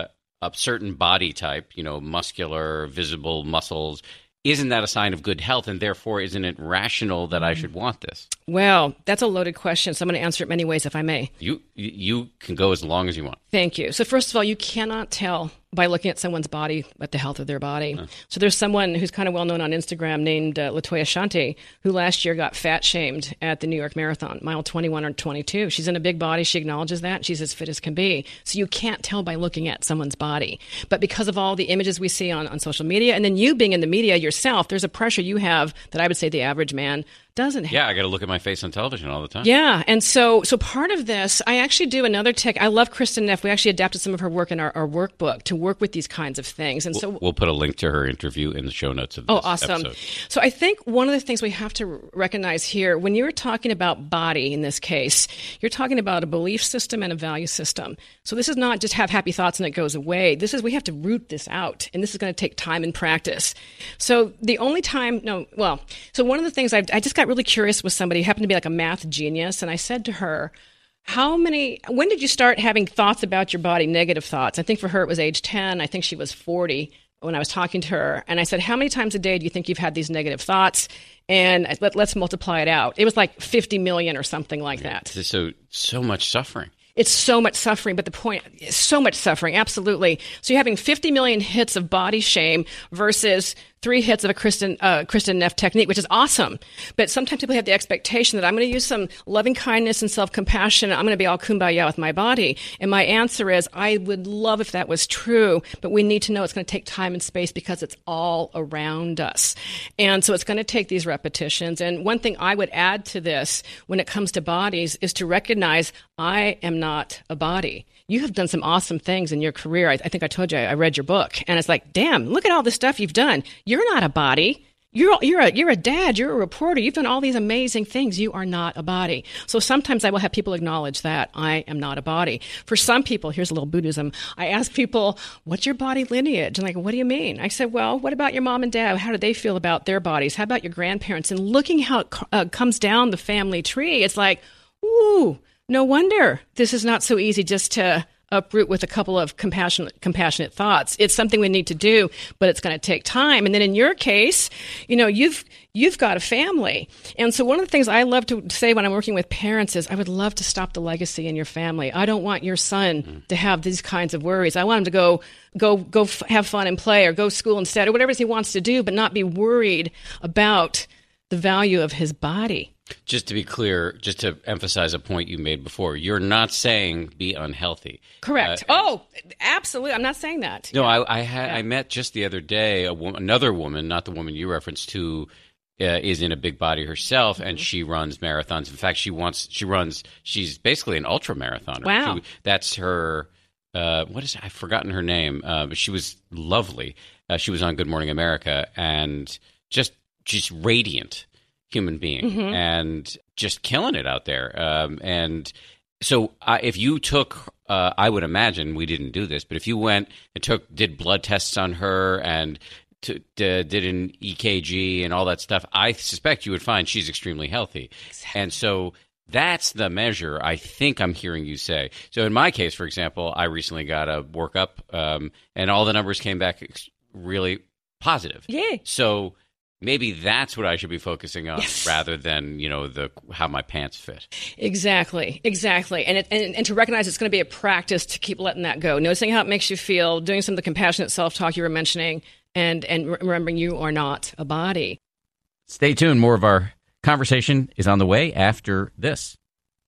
a certain body type, you know, muscular, visible muscles, isn't that a sign of good health? And therefore, isn't it rational that I should want this? Well, that's a loaded question, so I'm going to answer it many ways if I may. You you can go as long as you want. Thank you. So first of all, you cannot tell by looking at someone's body at the health of their body. Huh. So there's someone who's kind of well known on Instagram named uh, Latoya Shanti, who last year got fat shamed at the New York Marathon, mile twenty-one or twenty-two. She's in a big body. She acknowledges that. She's as fit as can be. So you can't tell by looking at someone's body. But because of all the images we see on, on social media, and then you being in the media yourself, there's a pressure you have that I would say the average man doesn't have. Yeah, I got to look at my face on television all the time. Yeah, and so so part of this, I actually do another tech. I love Kristen Neff. We actually adapted some of her work in our, our workbook to work with these kinds of things. And we'll, so we'll put a link to her interview in the show notes of this Oh, awesome. episode. So I think one of the things we have to recognize here, when you're talking about body in this case, you're talking about a belief system and a value system. So this is not just have happy thoughts and it goes away. This is, we have to root this out, and this is going to take time and practice. So the only time, no, well, so one of the things I, I just got really curious with somebody, happened to be like a math genius, and I said to her, how many, when did you start having thoughts about your body, negative thoughts? I think for her it was age ten. I think she was forty when I was talking to her. And I said, how many times a day do you think you've had these negative thoughts? And let, let's multiply it out. It was like fifty million or something like that. So, so much suffering. It's so much suffering, but the point is so much suffering, absolutely. So you're having fifty million hits of body shame versus three hits of a Kristen, uh, Kristen Neff technique, which is awesome. But sometimes people have the expectation that I'm going to use some loving kindness and self-compassion. I'm going to be all kumbaya with my body. And my answer is, I would love if that was true, but we need to know it's going to take time and space because it's all around us. And so it's going to take these repetitions. And one thing I would add to this when it comes to bodies is to recognize I am not a body. You have done some awesome things in your career. I, I think I told you I, I read your book, and it's like, damn, look at all the stuff you've done. You're not a body. You're you're a you're a dad. You're a reporter. You've done all these amazing things. You are not a body. So sometimes I will have people acknowledge that I am not a body. For some people, here's a little Buddhism. I ask people, "What's your body lineage?" And like, "What do you mean?" I said, "Well, what about your mom and dad? How do they feel about their bodies? How about your grandparents?" And looking how it uh, comes down the family tree, it's like, ooh, no wonder this is not so easy just to uproot with a couple of compassionate compassionate thoughts. It's something we need to do, but it's going to take time. And then in your case, you know, you've you've got a family. And so one of the things I love to say when I'm working with parents is I would love to stop the legacy in your family. I don't want your son mm. to have these kinds of worries. I want him to go go go f- have fun and play or go to school instead or whatever he wants to do, but not be worried about the value of his body. Just to be clear, just to emphasize a point you made before, you're not saying be unhealthy. Correct. Uh, oh, absolutely. I'm not saying that. No, yeah. I I, had, yeah. I met just the other day a wo- another woman, not the woman you referenced, who uh, is in a big body herself, mm-hmm. and she runs marathons. In fact, she wants she runs. She's basically an ultra marathoner. Wow. She, that's her. Uh, what is? I've forgotten her name. Uh, but she was lovely. Uh, she was on Good Morning America, and just she's radiant human being, mm-hmm. and just killing it out there. Um, and so uh, if you took, uh, I would imagine we didn't do this, but if you went and took, did blood tests on her and to, to, did an E K G and all that stuff, I suspect you would find she's extremely healthy. Exactly. And so that's the measure I think I'm hearing you say. So in my case, for example, I recently got a workup, um, and all the numbers came back ex- really positive. Yeah. So maybe that's what I should be focusing on, yes. rather than, you know, the how my pants fit. Exactly, exactly. And, it, and and to recognize it's going to be a practice to keep letting that go, noticing how it makes you feel, doing some of the compassionate self-talk you were mentioning, and, and remembering you are not a body. Stay tuned. More of our conversation is on the way after this.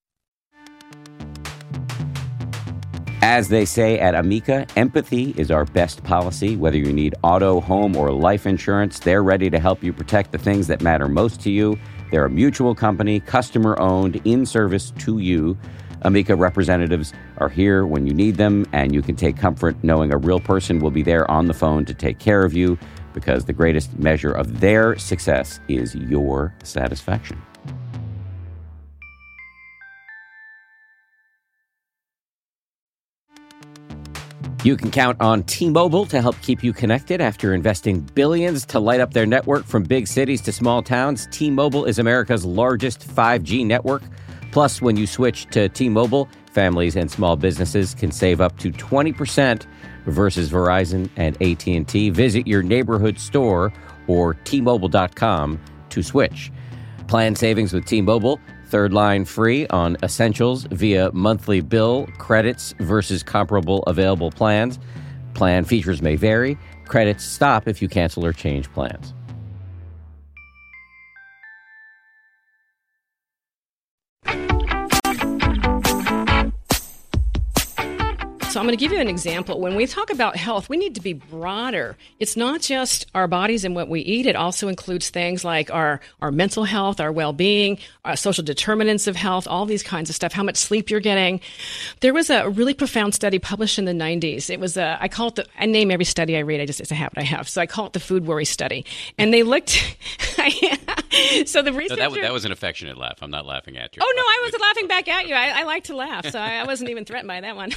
As they say at Amica, empathy is our best policy. Whether you need auto, home, or life insurance, they're ready to help you protect the things that matter most to you. They're a mutual company, customer-owned, in service to you. Amica representatives are here when you need them, and you can take comfort knowing a real person will be there on the phone to take care of you, because the greatest measure of their success is your satisfaction. You can count on T-Mobile to help keep you connected after investing billions to light up their network from big cities to small towns. T-Mobile is America's largest five G network. Plus, when you switch to T-Mobile, families and small businesses can save up to twenty percent versus Verizon and A T and T. Visit your neighborhood store or T Mobile dot com to switch. Plan savings with T-Mobile. Third line free on essentials via monthly bill, credits versus comparable available plans. Plan features may vary. Credits stop if you cancel or change plans. So I'm going to give you an example. When we talk about health, we need to be broader. It's not just our bodies and what we eat. It also includes things like our, our mental health, our well-being, our social determinants of health, all these kinds of stuff, how much sleep you're getting. There was a really profound study published in the nineties. It was a, I call it the, I name every study I read. I just, it's a habit I have. So I call it the food worry study. And they looked, so the researcher. No, that, that was an affectionate laugh. I'm not laughing at you. Oh, no, I was laughing back at you. I, I like to laugh. So I, I wasn't even threatened by that one.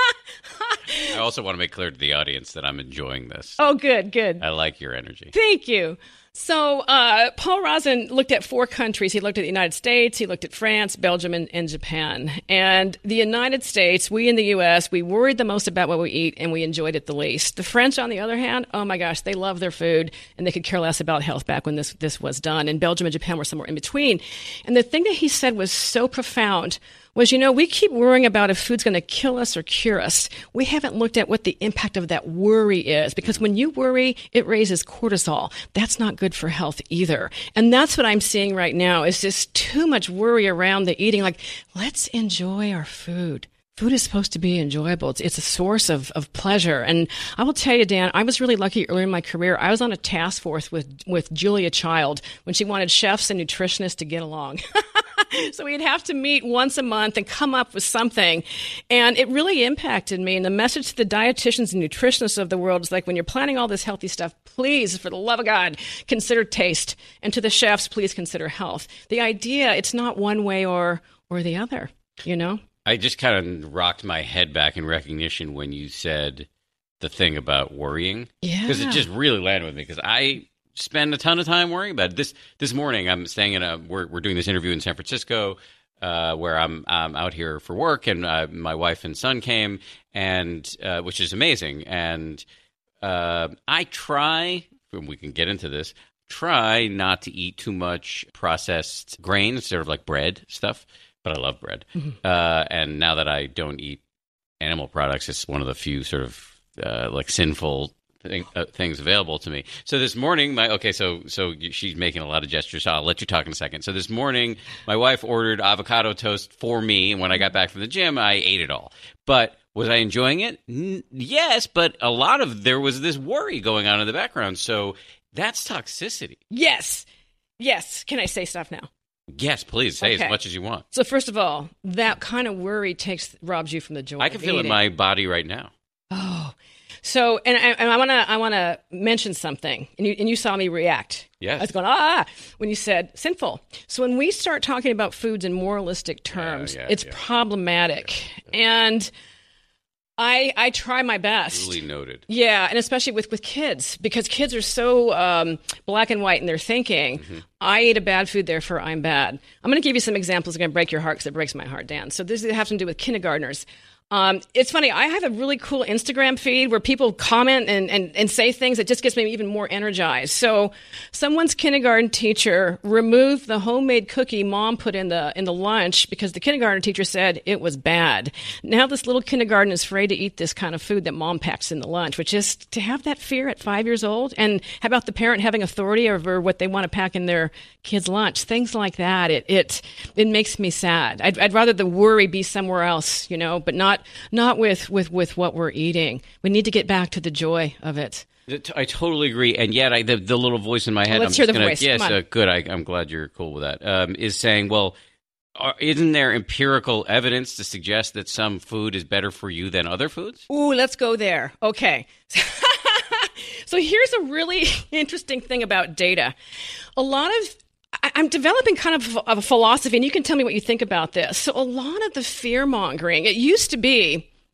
I also want to make clear to the audience that I'm enjoying this. Oh, good, good. I like your energy. Thank you. So uh, Paul Rozin looked at four countries. He looked at the United States, he looked at France, Belgium, and, and Japan. And the United States, we in the U S, we worried the most about what we eat, and we enjoyed it the least. The French, on the other hand, oh my gosh, they love their food, and they could care less about health back when this, this was done. And Belgium and Japan were somewhere in between. And the thing that he said was so profound was, you know, we keep worrying about if food's going to kill us or cure us. We haven't looked at what the impact of that worry is, because when you worry, it raises cortisol. That's not good for health either. And that's what I'm seeing right now is just too much worry around the eating. Like, let's enjoy our food. Food is supposed to be enjoyable. It's, it's a source of, of pleasure. And I will tell you, Dan, I was really lucky early in my career. I was on a task force with, with Julia Child when she wanted chefs and nutritionists to get along. So we'd have to meet once a month and come up with something. And it really impacted me. And the message to the dietitians and nutritionists of the world is like, when you're planning all this healthy stuff, please, for the love of God, consider taste. And to the chefs, please consider health. The idea, it's not one way or or the other, you know? I just kind of rocked my head back in recognition when you said the thing about worrying. Yeah. Because it just really landed with me, because I spend a ton of time worrying about it. This this morning, I'm staying in a, we're, we're doing this interview in San Francisco, uh, where I'm, I'm out here for work, and uh, my wife and son came, and uh, which is amazing. And uh, I try, and we can get into this, try not to eat too much processed grains, sort of like bread stuff, but I love bread. Mm-hmm. Uh, and now that I don't eat animal products, it's one of the few sort of uh, like sinful Thing, uh, things available to me. So this morning, my okay, so so she's making a lot of gestures. So I'll let you talk in a second. So this morning, my wife ordered avocado toast for me, and when I got back from the gym, I ate it all. But was I enjoying it? N- yes, but a lot of there was this worry going on in the background. So that's toxicity. Yes, yes. Can I say stuff now? Yes, please say okay. as much as you want. So first of all, that kind of worry takes robs you from the joy. I can of feel it eating. in my body right now. Oh. So, and I, and I want to I want to mention something, and you, and you saw me react. Yes. I was going, ah, when you said sinful. So when we start talking about foods in moralistic terms, yeah, yeah, it's yeah. problematic. Yeah, yeah. And I I try my best. Duly noted. Yeah, and especially with, with kids, because kids are so um, black and white in their thinking. Mm-hmm. I ate a bad food, therefore I'm bad. I'm going to give you some examples. I'm going to break your heart because it breaks my heart, Dan. So this has to do with kindergartners. Um, it's funny. I have a really cool Instagram feed where people comment and, and, and say things that just gets me even more energized. So someone's kindergarten teacher removed the homemade cookie mom put in the in the lunch because the kindergarten teacher said it was bad. Now this little kindergarten is afraid to eat this kind of food that mom packs in the lunch, which is to have that fear at five years old. And how about the parent having authority over what they want to pack in their kid's lunch? Things like that. It it it makes me sad. I'd, I'd rather the worry be somewhere else, you know, but not Not with, with, with what we're eating. We need to get back to the joy of it. I totally agree, and yet I, the, the little voice in my head. Well, let's I'm hear the gonna, voice. Yes, Come on. uh, good. I, I'm glad you're cool with that. Um, is saying, well, are, isn't there empirical evidence to suggest that some food is better for you than other foods? Ooh, let's go there. Okay. So here's a really interesting thing about data. A lot of I'm developing kind of a philosophy, and you can tell me what you think about this. So a lot of the fear mongering, it used to be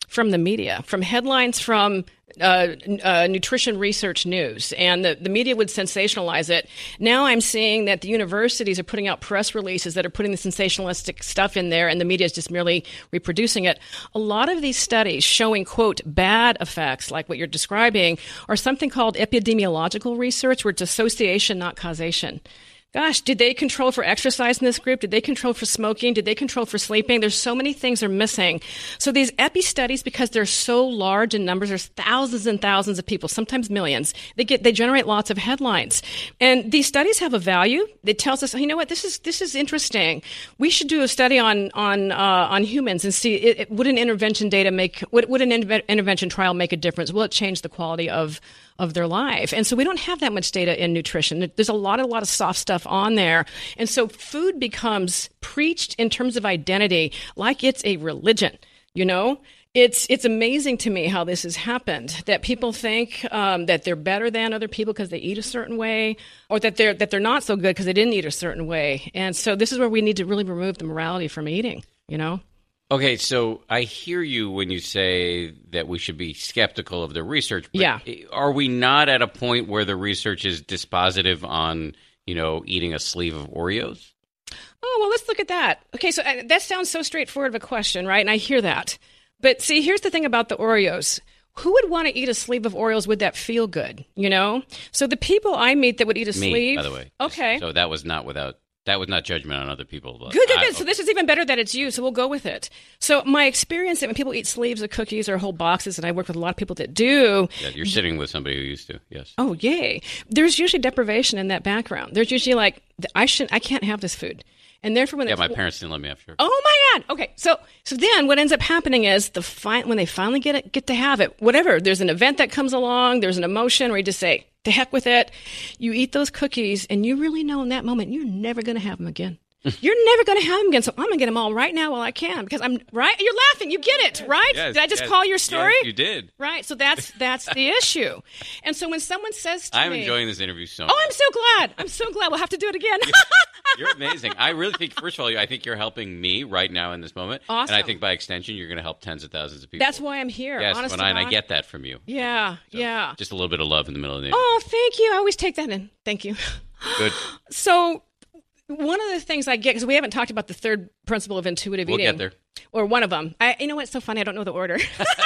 from the media, from headlines from Uh, uh, nutrition research news, and the, the media would sensationalize it. Now I'm seeing that the universities are putting out press releases that are putting the sensationalistic stuff in there, and the media is just merely reproducing it. A lot of these studies showing, quote, bad effects, like what you're describing, are something called epidemiological research, where it's association, not causation. Gosh, did they control for exercise in this group? Did they control for smoking? Did they control for sleeping? There's so many things are missing. So these epi studies, because they're so large in numbers, there's thousands and thousands of people, sometimes millions. They get they generate lots of headlines, and these studies have a value. It tells us, you know what, this is this is interesting. We should do a study on on uh, on humans and see it, it, would an intervention data make would would an interve- intervention trial make a difference? Will it change the quality of of their life? And so we don't have that much data in nutrition. There's a lot, a lot of soft stuff on there. And so food becomes preached in terms of identity like it's a religion, you know? It's it's amazing to me how this has happened, that people think um, that they're better than other people because they eat a certain way, or that they're that they're not so good because they didn't eat a certain way. And so this is where we need to really remove the morality from eating, you know? Okay, so I hear you when you say that we should be skeptical of the research. But yeah. Are we not at a point where the research is dispositive on, you know, eating a sleeve of Oreos? Oh, well, let's look at that. Okay, so uh, that sounds so straightforward of a question, right? And I hear that. But see, here's the thing about the Oreos. Who would want to eat a sleeve of Oreos? Would that feel good, you know? So the people I meet that would eat a Me, sleeve. by the way. Okay. So that was not without... That was not judgment on other people. Good, good, good. I, so this is even better that it's you, so we'll go with it. So my experience that when people eat sleeves of cookies or whole boxes, and I work with a lot of people that do. Yeah, you're sitting with somebody who used to, yes. Oh, yay. There's usually deprivation in that background. There's usually like, I shouldn't, I can't have this food. And therefore when Yeah, it's, my parents didn't let me have sugar. Oh my God. Okay. So so then what ends up happening is the fi- when they finally get it, get to have it, whatever, there's an event that comes along, there's an emotion where you just say, to heck with it. You eat those cookies and you really know in that moment you're never going to have them again. You're never going to have them again, so I'm going to get them all right now while I can, because I'm right. You're laughing. You get it, right? Yes, did I just yes, call your story? Yes, you did. Right. So that's that's the issue. And so when someone says to I'm me, enjoying this interview so much. "Oh, I'm so glad. I'm so glad. We'll have to do it again." You're amazing. I really think, first of all, I think you're helping me right now in this moment. Awesome. And I think by extension, you're going to help tens of thousands of people. That's why I'm here. Yes, honest when to I, and I God. get that from you. Yeah, So, yeah. Just a little bit of love in the middle of the day. Oh, thank you. I always take that in. Thank you. Good. So one of the things I get, because we haven't talked about the third principle of intuitive We'll eating. get there. Or one of them. I, you know what's so funny? I don't know the order.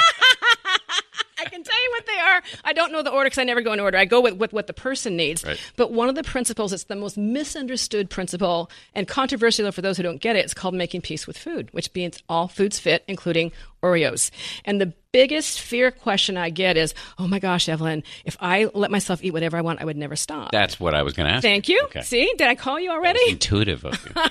I can tell you what they are. I don't know the order because I never go in order. I go with, with what the person needs. Right. But one of the principles, it's the most misunderstood principle and controversial for those who don't get it. It's called making peace with food, which means all foods fit, including Oreos. And the biggest fear question I get is, oh my gosh, Evelyn, if I let myself eat whatever I want, I would never stop. That's what I was going to ask. Thank you. Okay. See, did I call you already? That was intuitive of you.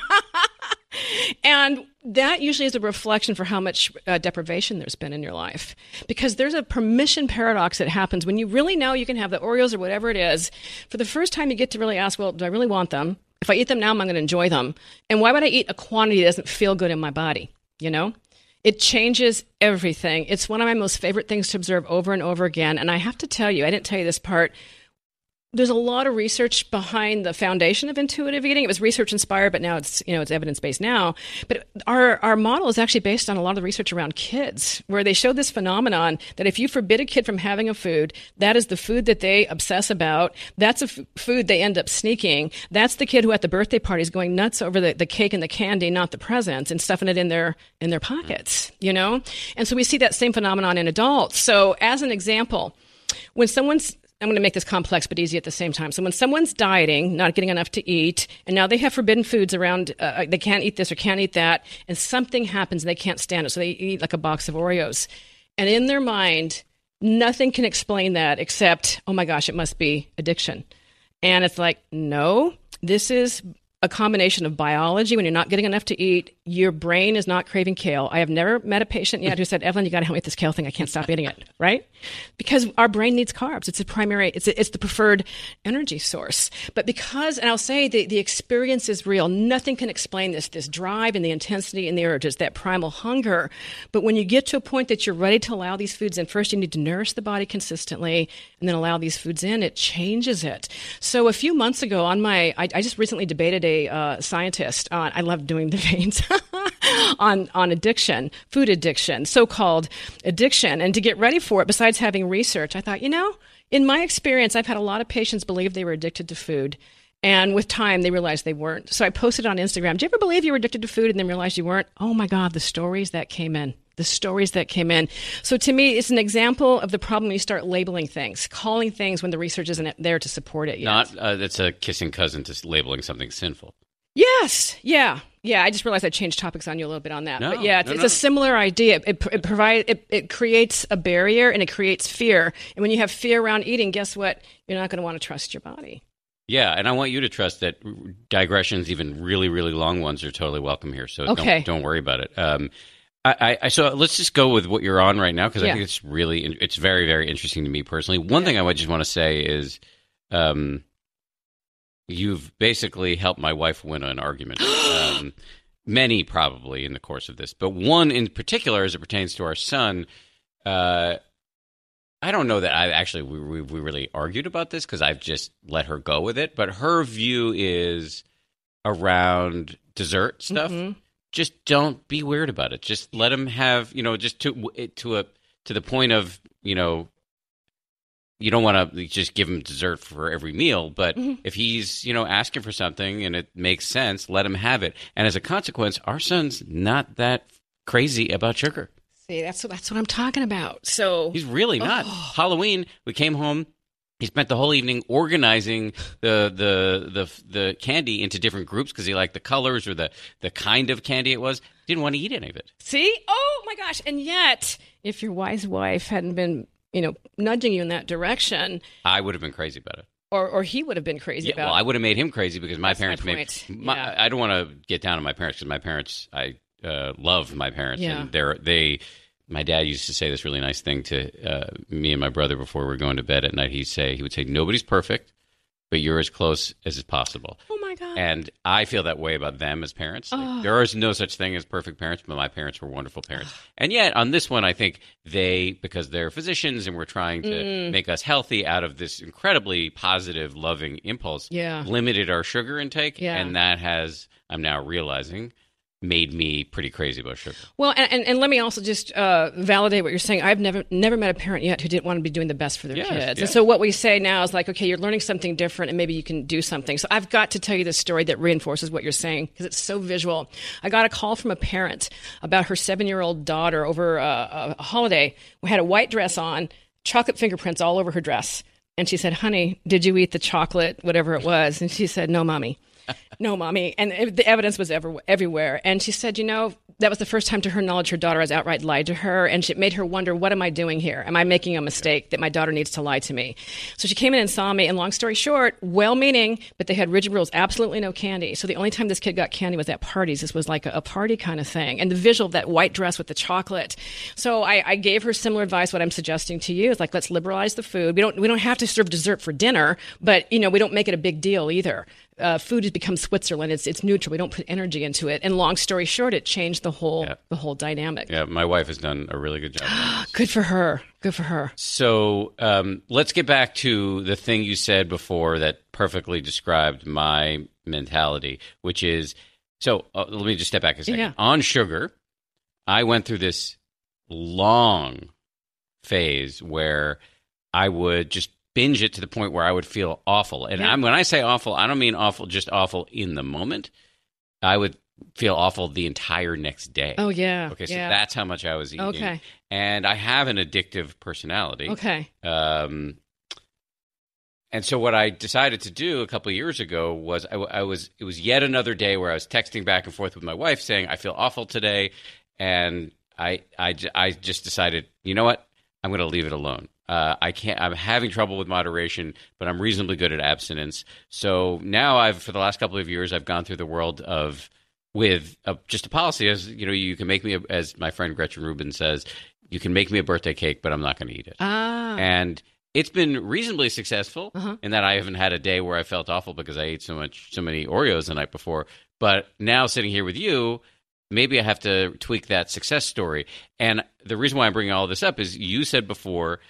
And that usually is a reflection for how much uh, deprivation there's been in your life. Because there's a permission paradox that happens when you really know you can have the Oreos or whatever it is. For the first time, you get to really ask, well, do I really want them? If I eat them now, I'm going to enjoy them. And why would I eat a quantity that doesn't feel good in my body? You know? It changes everything. It's one of my most favorite things to observe over and over again. And I have to tell you, I didn't tell you this part. There's a lot of research behind the foundation of intuitive eating. It was research inspired, but now it's, you know, it's evidence based now. But our, our model is actually based on a lot of the research around kids, where they showed this phenomenon that if you forbid a kid from having a food, that is the food that they obsess about. That's a f- food they end up sneaking. That's the kid who at the birthday party is going nuts over the, the cake and the candy, not the presents, and stuffing it in their, in their pockets, you know? And so we see that same phenomenon in adults. So as an example, when someone's, I'm going to make this complex but easy at the same time. So when someone's dieting, not getting enough to eat, and now they have forbidden foods around, uh, they can't eat this or can't eat that, and something happens and they can't stand it, so they eat like a box of Oreos. And in their mind, nothing can explain that except, oh my gosh, it must be addiction. And it's like, no, this is a combination of biology. When you're not getting enough to eat, your brain is not craving kale. I have never met a patient yet who said, Evelyn, you got to help me with this kale thing. I can't stop eating it, right? Because our brain needs carbs. It's a primary, it's a, it's the preferred energy source. But because, and I'll say the, the experience is real. Nothing can explain this, this drive and the intensity and the urges, that primal hunger. But when you get to a point that you're ready to allow these foods in, first you need to nourish the body consistently and then allow these foods in, it changes it. So a few months ago on my, I, I just recently debated a uh, scientist on, I love doing debates. on on addiction, food addiction, so-called addiction. And to get ready for it, besides having research, I thought, you know, in my experience, I've had a lot of patients believe they were addicted to food. And with time, they realized they weren't. So I posted on Instagram, do you ever believe you were addicted to food and then realized you weren't? Oh my God, the stories that came in. The stories that came in. So to me, it's an example of the problem when you start labeling things, calling things when the research isn't there to support it yet. Not, uh, that's a kissing cousin to labeling something sinful. Yes. Yeah. Yeah. I just realized I changed topics on you a little bit on that. No, but yeah, it's, no, it's no. a similar idea. It, it provides, it, it creates a barrier and it creates fear. And when you have fear around eating, guess what? You're not going to want to trust your body. Yeah, and I want you to trust that digressions, even really, really long ones, are totally welcome here. So Okay. don't, don't worry about it. Um, I, I, so let's just go with what you're on right now, because Yeah. I think it's really, it's very, very interesting to me personally. One Yeah. thing I would just want to say is, um, you've basically helped my wife win an argument. um, many probably in the course of this, but one in particular, as it pertains to our son. Uh, I don't know that I actually we, we, we really argued about this because I've just let her go with it. But her view is around dessert stuff. Mhm. Just don't be weird about it. Just let him have, you know, just to to a to the point of, you know, you don't want to just give him dessert for every meal, but Mhm. if he's, you know, asking for something and it makes sense, let him have it. And as a consequence, our son's not that crazy about sugar. See, that's what, that's what I'm talking about. So He's really not. Halloween, we came home. He spent the whole evening organizing the the the, the candy into different groups because he liked the colors or the, the kind of candy it was. Didn't want to eat any of it. see, oh my gosh. And yet, if your wise wife hadn't been, you know, nudging you in that direction, I would have been crazy about it. or, or he would have been crazy Yeah, about well, I would have made him crazy because my That's my parents point. made. My, Yeah. I don't want to get down on my parents because my parents, I uh, love my parents, Yeah. and they're they. My dad used to say this really nice thing to uh, me and my brother before we were going to bed at night. He'd say, he would say, "Nobody's perfect, but you're as close as is possible." Oh my God. And I feel that way about them as parents. Like, Oh. there is no such thing as perfect parents, but my parents were wonderful parents. And yet, on this one, I think they, because they're physicians and we're trying to Mm. make us healthy out of this incredibly positive, loving impulse, Yeah. limited our sugar intake. Yeah. And that has, I'm now realizing, made me pretty crazy about sugar. Well, and, and, and let me also just uh, validate what you're saying. I've never never met a parent yet who didn't want to be doing the best for their Yes, kids. yeah. And so what we say now is like, okay, you're learning something different and maybe you can do something. So I've got to tell you this story that reinforces what you're saying because it's so visual. I got a call from a parent about her seven-year-old daughter over uh, a holiday. We had a white dress on, chocolate fingerprints all over her dress. And she said, honey, did you eat the chocolate, whatever it was? And she said, no, mommy. No, mommy. And it, the evidence was ever, everywhere. And she said, you know, that was the first time to her knowledge her daughter has outright lied to her. And it made her wonder, what am I doing here? Am I making a mistake that my daughter needs to lie to me? So she came in and saw me. And long story short, well-meaning, but they had rigid rules, absolutely no candy. So the only time this kid got candy was at parties. This was like a, a party kind of thing. And the visual of that white dress with the chocolate. So I, I gave her similar advice. What I'm suggesting to you is like, let's liberalize the food. We don't, we don't have to serve dessert for dinner, but, you know, we don't make it a big deal either. Uh, food has become Switzerland. It's it's neutral. We don't put energy into it. And long story short, it changed the whole Yeah. the whole dynamic. Yeah, my wife has done a really good job on this. Good for her. Good for her. So um, let's get back to the thing you said before that perfectly described my mentality, which is, so uh, let me just step back a second. Yeah. On sugar, I went through this long phase where I would just binge it to the point where I would feel awful. And Yeah. I'm, when I say awful, I don't mean awful, just awful in the moment. I would feel awful the entire next day. Oh yeah. Okay, so yeah. that's how much I was eating. Okay. And I have an addictive personality. Okay. Um, and so what I decided to do a couple of years ago was I, I was it was yet another day where I was texting back and forth with my wife saying I feel awful today, and I I, j- I just decided, you know what, I'm going to leave it alone. Uh, I can't. I'm having trouble with moderation, but I'm reasonably good at abstinence. So now I've for the last couple of years I've gone through the world of with a, just a policy as you know you can make me a, as my friend Gretchen Rubin says, you can make me a birthday cake, but I'm not going to eat it. Ah. And it's been reasonably successful Uh-huh. in that I haven't had a day where I felt awful because I ate so much, so many Oreos the night before. But now sitting here with you, maybe I have to tweak that success story. And the reason why I'm bringing all this up is you said before,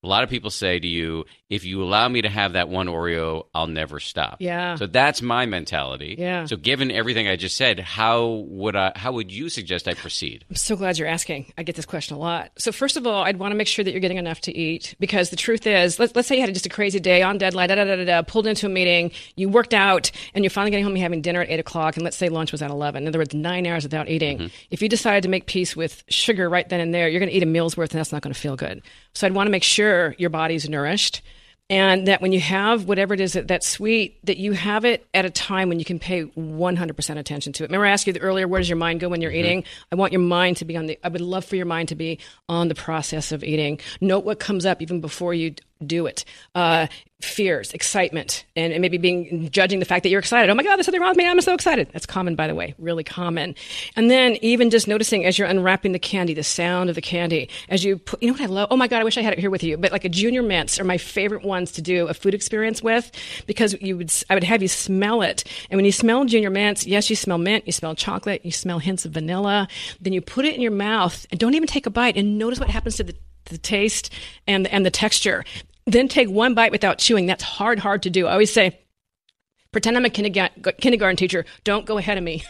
a lot of people say to you, if you allow me to have that one Oreo, I'll never stop. Yeah. So that's my mentality. Yeah. So given everything I just said, how would I, how would you suggest I proceed? I'm so glad you're asking. I get this question a lot. So first of all, I'd want to make sure that you're getting enough to eat, because the truth is, let's, let's say you had just a crazy day on deadline, da, da, da, da, da, pulled into a meeting, you worked out, and you're finally getting home and having dinner at eight o'clock, and let's say lunch was at eleven. In other words, nine hours without eating. Mm-hmm. If you decided to make peace with sugar right then and there, you're going to eat a meal's worth, and that's not going to feel good. So I'd want to make sure your body's nourished, and that when you have whatever it is that, that's sweet, that you have it at a time when you can pay one hundred percent attention to it. Remember I asked you earlier, where does your mind go when you're mm-hmm. eating? I want your mind to be on the, I would love for your mind to be on the process of eating. Note what comes up even before you do it. Uh, fears, excitement, and, and maybe being judging the fact that you're excited. Oh my God, there's something wrong with me. I'm so excited. That's common, by the way, really common. And then even just noticing as you're unwrapping the candy, the sound of the candy, as you put, you know what I love? Oh my God, I wish I had it here with you. But like a Junior Mints are my favorite ones to do a food experience with, because you would, I would have you smell it. And when you smell Junior Mints, yes, you smell mint, you smell chocolate, you smell hints of vanilla. Then you put it in your mouth and don't even take a bite, and notice what happens to the, the taste and, and the texture. Then take one bite without chewing. That's hard, hard to do. I always say, pretend I'm a kindergarten, kindergarten teacher. Don't go ahead of me.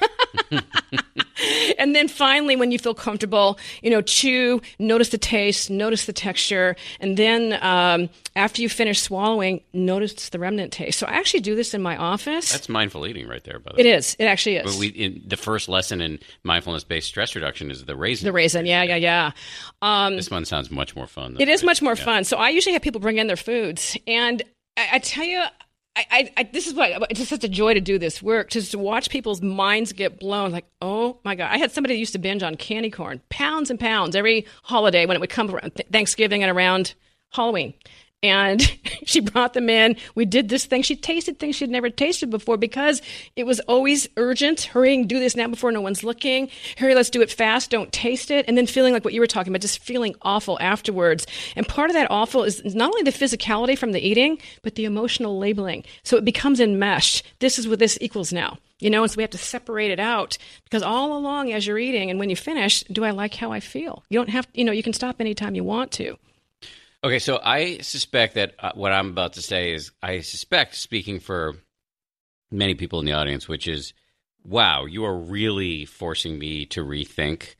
And then finally, when you feel comfortable, you know, chew, notice the taste, notice the texture. And then um, after you finish swallowing, notice the remnant taste. So I actually do this in my office. That's mindful eating right there, by the way. It is. It actually is. But we, in, the first lesson in mindfulness-based stress reduction is the raisin. The raisin, yeah, yeah, yeah. Um, this one sounds much more fun. It is raisin. much more yeah. fun. So I usually have people bring in their foods. And I, I tell you, I, I, I, this is what, it's just such a joy to do this work, just to watch people's minds get blown. Like, oh my God. I had somebody who used to binge on candy corn, pounds and pounds every holiday when it would come around Thanksgiving and around Halloween. And she brought them in. We did this thing. She tasted things she'd never tasted before, because it was always urgent. Hurrying, do this now before no one's looking. Hurry, let's do it fast. Don't taste it. And then feeling like what you were talking about, just feeling awful afterwards. And part of that awful is not only the physicality from the eating, but the emotional labeling. So it becomes enmeshed. This is what this equals now. You know, and so we have to separate it out, because all along as you're eating and when you finish, do I like how I feel? You don't have, you know, you can stop anytime you want to. Okay, so I suspect that uh, what I'm about to say is, I suspect, speaking for many people in the audience, which is, wow, you are really forcing me to rethink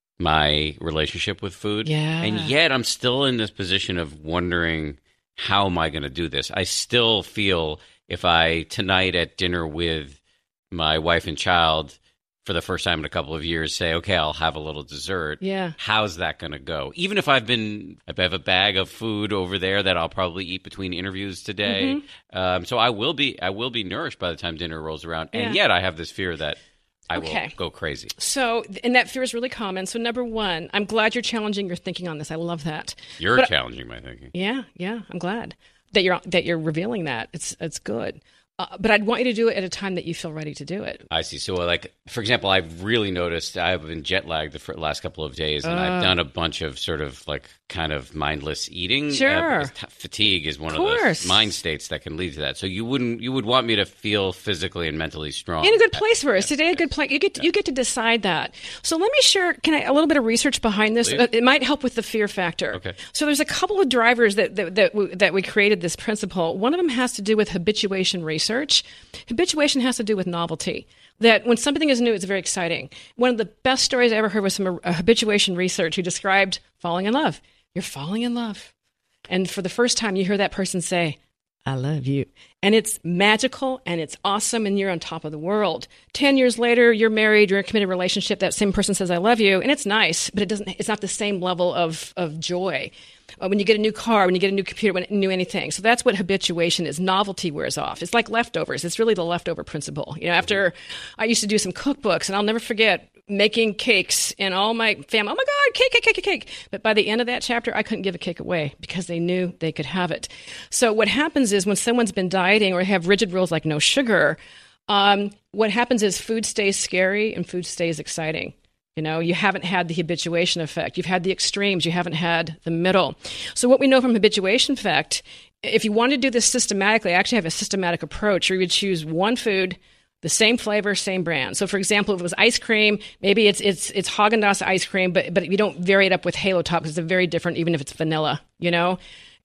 my relationship with food. Yeah. And yet I'm still in this position of wondering, how am I going to do this? I still feel if I, tonight at dinner with my wife and child, for the first time in a couple of years, say, okay, I'll have a little dessert. Yeah. How's that going to go? Even if I've been, I have a bag of food over there that I'll probably eat between interviews today. Mm-hmm. Um, so I will be, I will be nourished by the time dinner rolls around. And yeah. yet I have this fear that I okay. will go crazy. So, and that fear is really common. So number one, I'm glad you're challenging your thinking on this. I love that. You're but, challenging my thinking. Yeah. Yeah. I'm glad that you're, that you're revealing that. It's, it's good. Uh, but I'd want you to do it at a time that you feel ready to do it. I see. So, like, for example, I've really noticed I've been jet lagged the last couple of days, and uh, I've done a bunch of sort of like kind of mindless eating. Sure. Uh, fatigue is one of, of the mind states that can lead to that. So you wouldn't, you would want me to feel physically and mentally strong. In a good place for us. Yeah, Today, a good place. You get to, yeah. you get to decide that. So let me share. Can I a little bit of research behind this? Please. It might help with the fear factor. Okay. So there's a couple of drivers that that that we, that we created this principle. One of them has to do with habituation research. Habituation has to do with novelty. That when something is new, it's very exciting. One of the best stories I ever heard was from a habituation research who described falling in love. You're falling in love. And for the first time, you hear that person say, I love you. And it's magical and it's awesome and you're on top of the world. Ten years later, you're married, you're in a committed relationship, that same person says, I love you. And it's nice, but it doesn't, it's not the same level of, of joy. Uh, when you get a new car, when you get a new computer, when new anything. So that's what habituation is. Novelty wears off. It's like leftovers. It's really the leftover principle. You know, after I used to do some cookbooks, and I'll never forget making cakes, and all my family, oh my God, cake, cake, cake, cake. But by the end of that chapter, I couldn't give a cake away because they knew they could have it. So what happens is when someone's been dieting or have rigid rules like no sugar, um, what happens is food stays scary and food stays exciting. You know, you haven't had the habituation effect. You've had the extremes. You haven't had the middle. So what we know from habituation effect, if you want to do this systematically, I actually have a systematic approach where you would choose one food, the same flavor, same brand. So for example, if it was ice cream, maybe it's it's it's Haagen-Dazs ice cream, but but you don't vary it up with Halo Top because it's very different, even if it's vanilla, you know?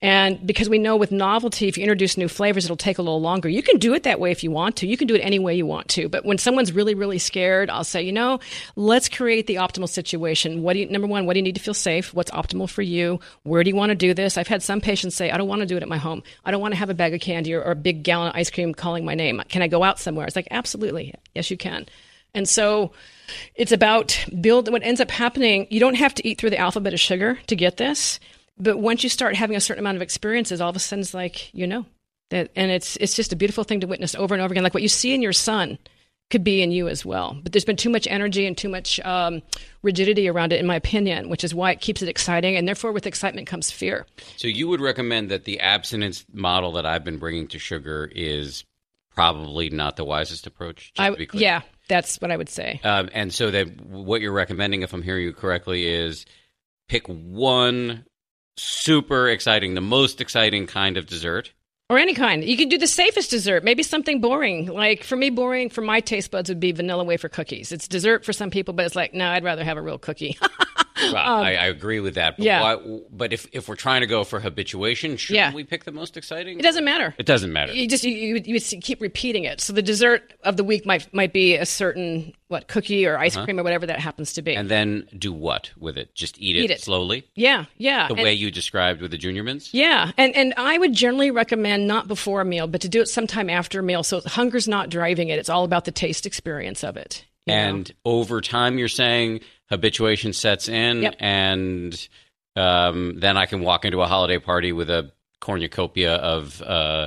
And because we know with novelty, if you introduce new flavors, it'll take a little longer. You can do it that way if you want to. You can do it any way you want to. But when someone's really, really scared, I'll say, you know, let's create the optimal situation. What do you, number one, what do you need to feel safe? What's optimal for you? Where do you want to do this? I've had some patients say, I don't want to do it at my home. I don't want to have a bag of candy or, or a big gallon of ice cream calling my name. Can I go out somewhere? It's like, absolutely. Yes, you can. And so it's about build. What ends up happening, you don't have to eat through the alphabet of sugar to get this. But once you start having a certain amount of experiences, all of a sudden it's like, you know, that, and it's it's just a beautiful thing to witness over and over again. Like what you see in your son could be in you as well. But there's been too much energy and too much um, rigidity around it, in my opinion, which is why it keeps it exciting. And therefore, with excitement comes fear. So you would recommend that the abstinence model that I've been bringing to sugar is probably not the wisest approach? Just I, to be clear. Yeah, that's what I would say. Um, and so that what you're recommending, if I'm hearing you correctly, is pick one super exciting, the most exciting kind of dessert. Or any kind. You could do the safest dessert. Maybe something boring. Like for me, boring for my taste buds would be vanilla wafer cookies. It's dessert for some people, but it's like, no, I'd rather have a real cookie. Well, um, I, I agree with that. But, yeah. why, but if, if we're trying to go for habituation, shouldn't yeah. we pick the most exciting? It doesn't matter. It doesn't matter. You just you, you, you keep repeating it. So the dessert of the week might might be a certain what cookie or ice uh-huh. cream or whatever that happens to be. And then do what with it? Just eat it, eat it. slowly? Yeah, yeah. The and, way you described with the Junior Mints? Yeah. And and I would generally recommend not before a meal, but to do it sometime after a meal. So hunger's not driving it. It's all about the taste experience of it. And know? Over time, you're saying habituation sets in, yep. and um, then I can walk into a holiday party with a cornucopia of uh,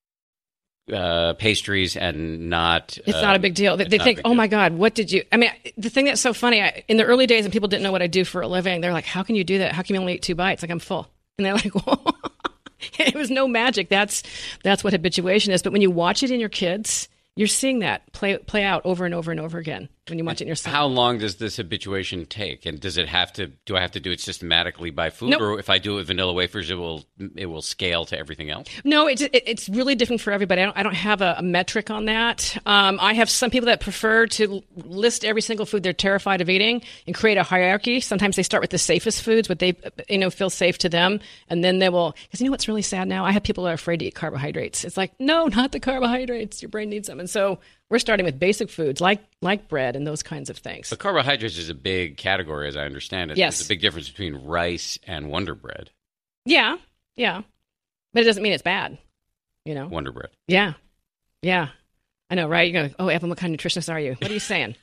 uh, pastries and not... It's uh, not a big deal. They, they think, oh, deal. my God, what did you... I mean, the thing that's so funny, I, in the early days, and people didn't know what I do for a living, they're like, how can you do that? How can you only eat two bites? Like, I'm full. And they're like, whoa. It was no magic. That's that's what habituation is. But when you watch it in your kids... You're seeing that play play out over and over and over again when you watch it in your son. How long does this habituation take? And does it have to? Do I have to do it systematically by food, nope. or if I do it with vanilla wafers, it will it will scale to everything else? No, it's it, it's really different for everybody. I don't, I don't have a, a metric on that. Um, I have some people that prefer to list every single food they're terrified of eating and create a hierarchy. Sometimes they start with the safest foods, what they you know feel safe to them, and then they will. Because you know what's really sad now? I have people that are afraid to eat carbohydrates. It's like, no, not the carbohydrates. Your brain needs them. And so we're starting with basic foods like like bread and those kinds of things. But carbohydrates is a big category, as I understand it. Yes. There's a big difference between rice and Wonder Bread. Yeah, yeah. But it doesn't mean it's bad, you know? Wonder Bread. Yeah, yeah. I know, right? You're going, oh, Evan, what kind of nutritionist are you? What are you saying?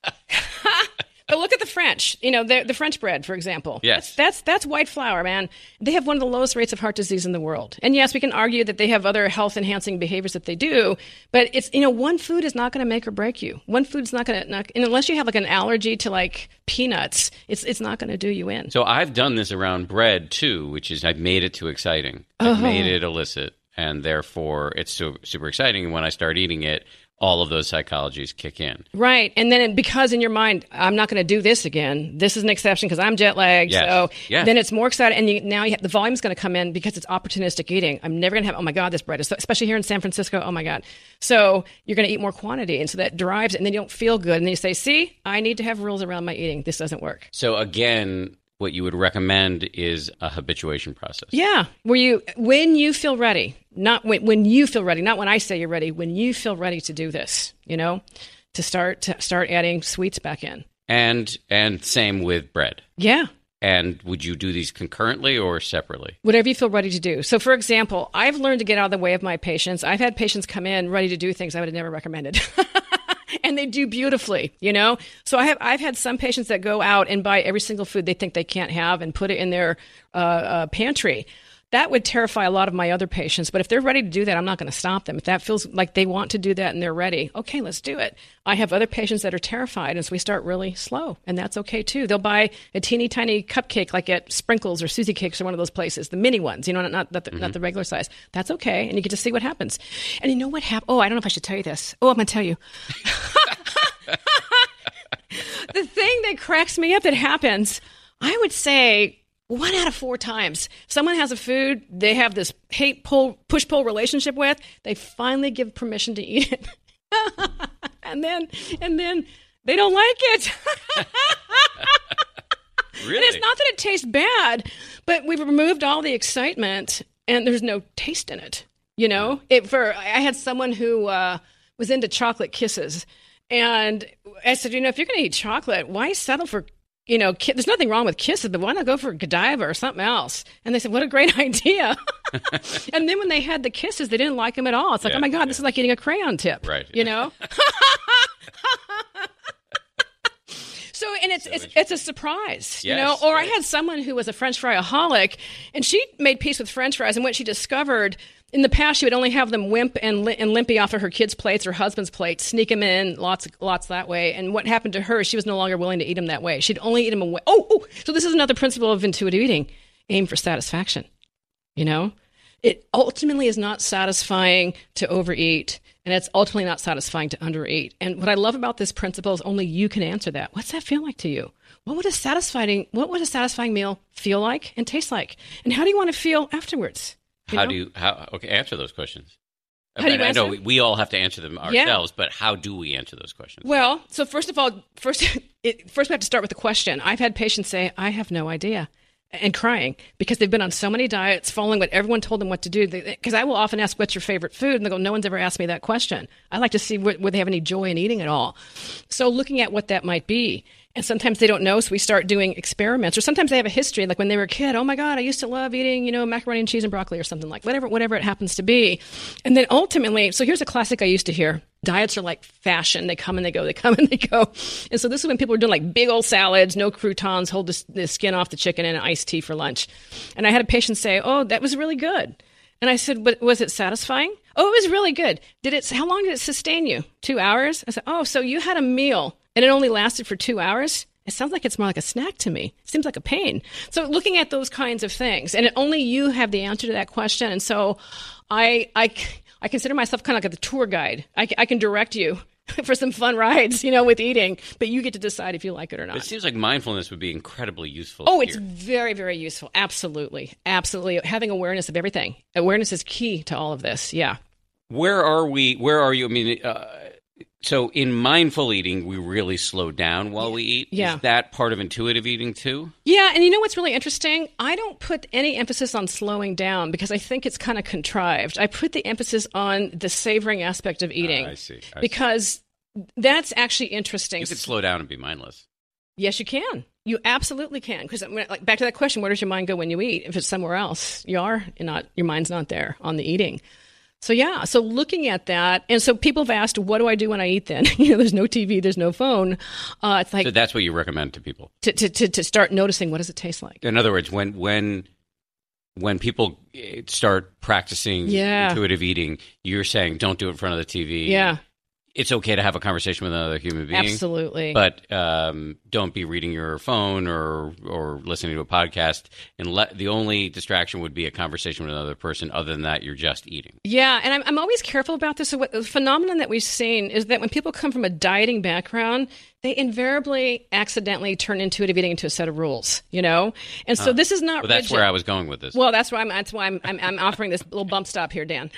But look at the French. You know, the, the French bread, for example. Yes. That's, that's that's white flour, man. They have one of the lowest rates of heart disease in the world. And yes, we can argue that they have other health-enhancing behaviors that they do, but it's, you know, one food is not going to make or break you. One food's not going to, unless you have like an allergy to like peanuts, it's it's not going to do you in. So I've done this around bread, too, which is I've made it too exciting. I've Oh. made it illicit, and therefore it's so super exciting. And when I start eating it, all of those psychologies kick in. Right. And then because in your mind, I'm not going to do this again. This is an exception because I'm jet lagged. Yes. So Yes. then it's more exciting. And you, now you have, the volume's going to come in because it's opportunistic eating. I'm never going to have, oh my God, this bread is, so, especially here in San Francisco. Oh my God. So you're going to eat more quantity. And so that drives it. And then you don't feel good. And then you say, see, I need to have rules around my eating. This doesn't work. So again, what you would recommend is a habituation process. Yeah. Where you, when you feel ready, not when, when you feel ready, not when I say you're ready, when you feel ready to do this, you know, to start, to start adding sweets back in. And and same with bread. Yeah. And would you do these concurrently or separately? Whatever you feel ready to do. So, for example, I've learned to get out of the way of my patients. I've had patients come in ready to do things I would have never recommended. And they do beautifully, you know? So I have, I've had some patients that go out and buy every single food they think they can't have and put it in their uh, uh, pantry. That would terrify a lot of my other patients. But if they're ready to do that, I'm not going to stop them. If that feels like they want to do that and they're ready, okay, let's do it. I have other patients that are terrified, and so we start really slow, and that's okay too. They'll buy a teeny tiny cupcake like at Sprinkles or Susie Cakes or one of those places, the mini ones, you know, not, not, the, mm-hmm. not the regular size. That's okay, and you get to see what happens. And you know what happened? Oh, I don't know if I should tell you this. Oh, I'm going to tell you. The thing that cracks me up that happens, I would say one out of four times, someone has a food they have this hate pull push pull relationship with, they finally give permission to eat it, and then and then they don't like it. Really? And it's not that it tastes bad, but we've removed all the excitement. and there's no taste in it. You know, it, for I had someone who uh, was into chocolate kisses, and I said, you know, if you're going to eat chocolate, why settle for, you know, ki- there's nothing wrong with kisses, but why not go for Godiva or something else? And they said, what a great idea. And then when they had the kisses, they didn't like them at all. It's like, Yeah, oh my God, yeah. this is like eating a crayon tip. Right. You know? So, and it's, it's it's a surprise, you Yes, know? Or right. I had someone who was a French fry-aholic, and she made peace with French fries, and what she discovered, in the past, she would only have them wimp and, li- and limpy off of her kids' plates, her husband's plates, sneak them in, lots lots that way. And what happened to her, she was no longer willing to eat them that way. She'd only eat them away. Oh, oh, so this is another principle of intuitive eating. Aim for satisfaction, you know? It ultimately is not satisfying to overeat, and it's ultimately not satisfying to undereat. And what I love about this principle is only you can answer that. What's that feel like to you? What would a satisfying what would a satisfying meal feel like and taste like? And how do you want to feel afterwards? You How know? do you how okay answer those questions? How do you I, I know answer we, we all have to answer them Yeah. ourselves, but how do we answer those questions? Well, so first of all, first it, first we have to start with the question. I've had patients say, "I have no idea," and crying because they've been on so many diets, following what everyone told them what to do. Because I will often ask, "What's your favorite food?" And they go, "No one's ever asked me that question." I like to see where, where they have any joy in eating at all. So looking at what that might be. And sometimes they don't know, so we start doing experiments. Or sometimes they have a history, like when they were a kid, oh my God, I used to love eating, you know, macaroni and cheese and broccoli or something like whatever, whatever it happens to be. And then ultimately, so here's a classic I used to hear. Diets are like fashion. They come and they go, they come and they go. And so this is when people were doing like big old salads, no croutons, hold the, the skin off the chicken and an iced tea for lunch. And I had a patient say, oh, that was really good. And I said, but was it satisfying? Oh, it was really good. Did it, how long did it sustain you? Two hours? I said, oh, so you had a meal and it only lasted for two hours? It sounds like it's more like a snack to me. It seems like a pain. So looking at those kinds of things, and only you have the answer to that question. And so I, I, I consider myself kind of like a tour guide. I, I can direct you for some fun rides, you know, with eating, but you get to decide if you like it or not. It seems like mindfulness would be incredibly useful. Oh, it's here. very, very useful. Absolutely. Absolutely. Having awareness of everything. Awareness is key to all of this. Yeah. Where are we? Where are you? I mean, uh, so in mindful eating, we really slow down while we eat. Yeah. Is that part of intuitive eating too? Yeah, and you know what's really interesting? I don't put any emphasis on slowing down because I think it's kind of contrived. I put the emphasis on the savoring aspect of eating. Ah, I see. I because that's actually interesting. You could slow down and be mindless. Yes, you can. You absolutely can. Because like, back to that question, where does your mind go when you eat? If it's somewhere else, you are you're not. Your mind's not there on the eating. So yeah, so looking at that, and so people have asked, what do I do when I eat then? You know, there's no T V, there's no phone. Uh, it's like So that's what you recommend to people. to, to, to, to start noticing, what does it taste like? In other words, when when when people eh, start practicing Yeah. intuitive eating, you're saying don't do it in front of the T V. Yeah, It's okay to have a conversation with another human being. absolutely. But um, don't be reading your phone or or listening to a podcast. And let, the only distraction would be a conversation with another person. Other than that, you're just eating. Yeah, and I'm, I'm always careful about this. So what, the phenomenon that we've seen is that when people come from a dieting background, they invariably accidentally turn intuitive eating into a set of rules, you know? And so this is not Well, that's rigid. where I was going with this. Well, that's why I'm. That's why I'm. I'm, I'm offering this little bump stop here, Dan.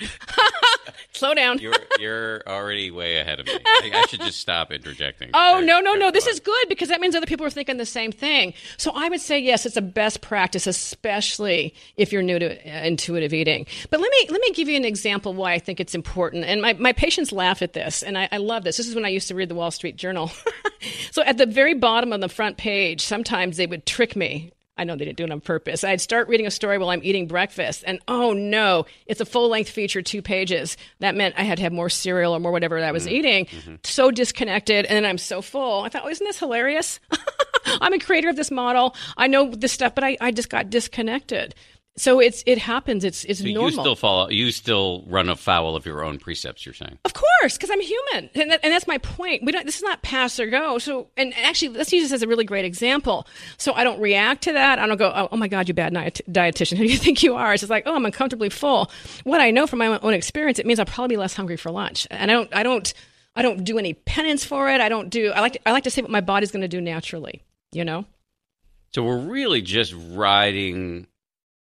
Slow down. You're you're already way ahead of me. I, I should just stop interjecting. Oh, Very- no, no, very no. This well. is good because that means other people are thinking the same thing. So I would say, yes, it's a best practice, especially if you're new to uh, intuitive eating. But let me let me give you an example why I think it's important. And my, my patients laugh at this, and I, I love this. This is when I used to read the Wall Street Journal. So at the very bottom of the front page, sometimes they would trick me. I know they didn't do it on purpose. I'd start reading a story while I'm eating breakfast, and oh no, it's a full-length feature, two pages. That meant I had to have more cereal or more whatever that I was eating. So disconnected, and then I'm so full. I thought, oh, isn't this hilarious? I'm a creator of this model. I know this stuff, but I, I just got disconnected. So it's it happens. It's it's So normal. you still follow. You still run afoul of your own precepts. You're saying. Of course, because I'm human, and, that, and that's my point. We don't. This is not pass or go. So, and actually, let's use this as a really great example. So I don't react to that. I don't go, oh, oh my God, you bad diet- dietitian. Who do you think you are? It's just like, oh, I'm uncomfortably full. What I know from my own experience, it means I'll probably be less hungry for lunch. And I don't. I don't. I don't do any penance for it. I don't do. I like. To, I like to say what my body's going to do naturally. You know. So we're really just riding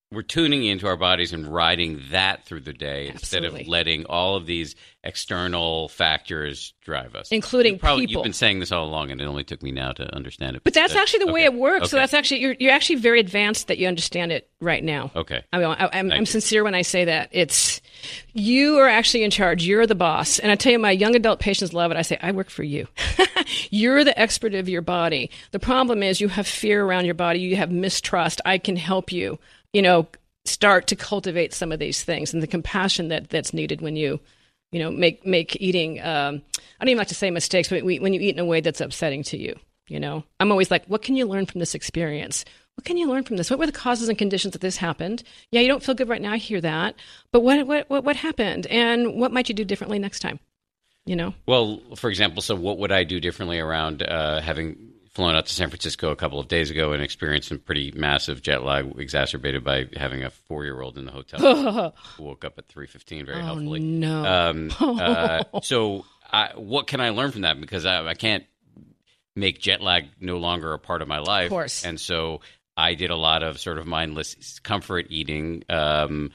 we're tuning into our bodies and riding that through the day Absolutely. instead of letting all of these external factors drive us. Including you've probably, people. You've been saying this all along, and it only took me now to understand it. But that's that, actually the okay. way it works. Okay. So that's actually you're you're actually very advanced that you understand it right now. Okay. I mean, I, I'm, I'm you. sincere when I say that. It's you are actually in charge. You're the boss. And I tell you, my young adult patients love it. I say, I work for you. You're the expert of your body. The problem is you have fear around your body. You have mistrust. I can help you. You know, start to cultivate some of these things and the compassion that that's needed when you, you know, make make eating. Um, I don't even like to say mistakes, but we, when you eat in a way that's upsetting to you. You know, I'm always like, what can you learn from this experience? What can you learn from this? What were the causes and conditions that this happened? Yeah, you don't feel good right now. I hear that, but what what what, what happened, and what might you do differently next time? You know. Well, for example, so what would I do differently around uh, having flown out to San Francisco a couple of days ago and experienced some pretty massive jet lag exacerbated by having a four-year-old in the hotel who woke up at three fifteen very oh, helpfully. No. Um, uh, so I, what can I learn from that? Because I, I can't make jet lag no longer a part of my life. Of course. And so I did a lot of sort of mindless comfort eating. Um,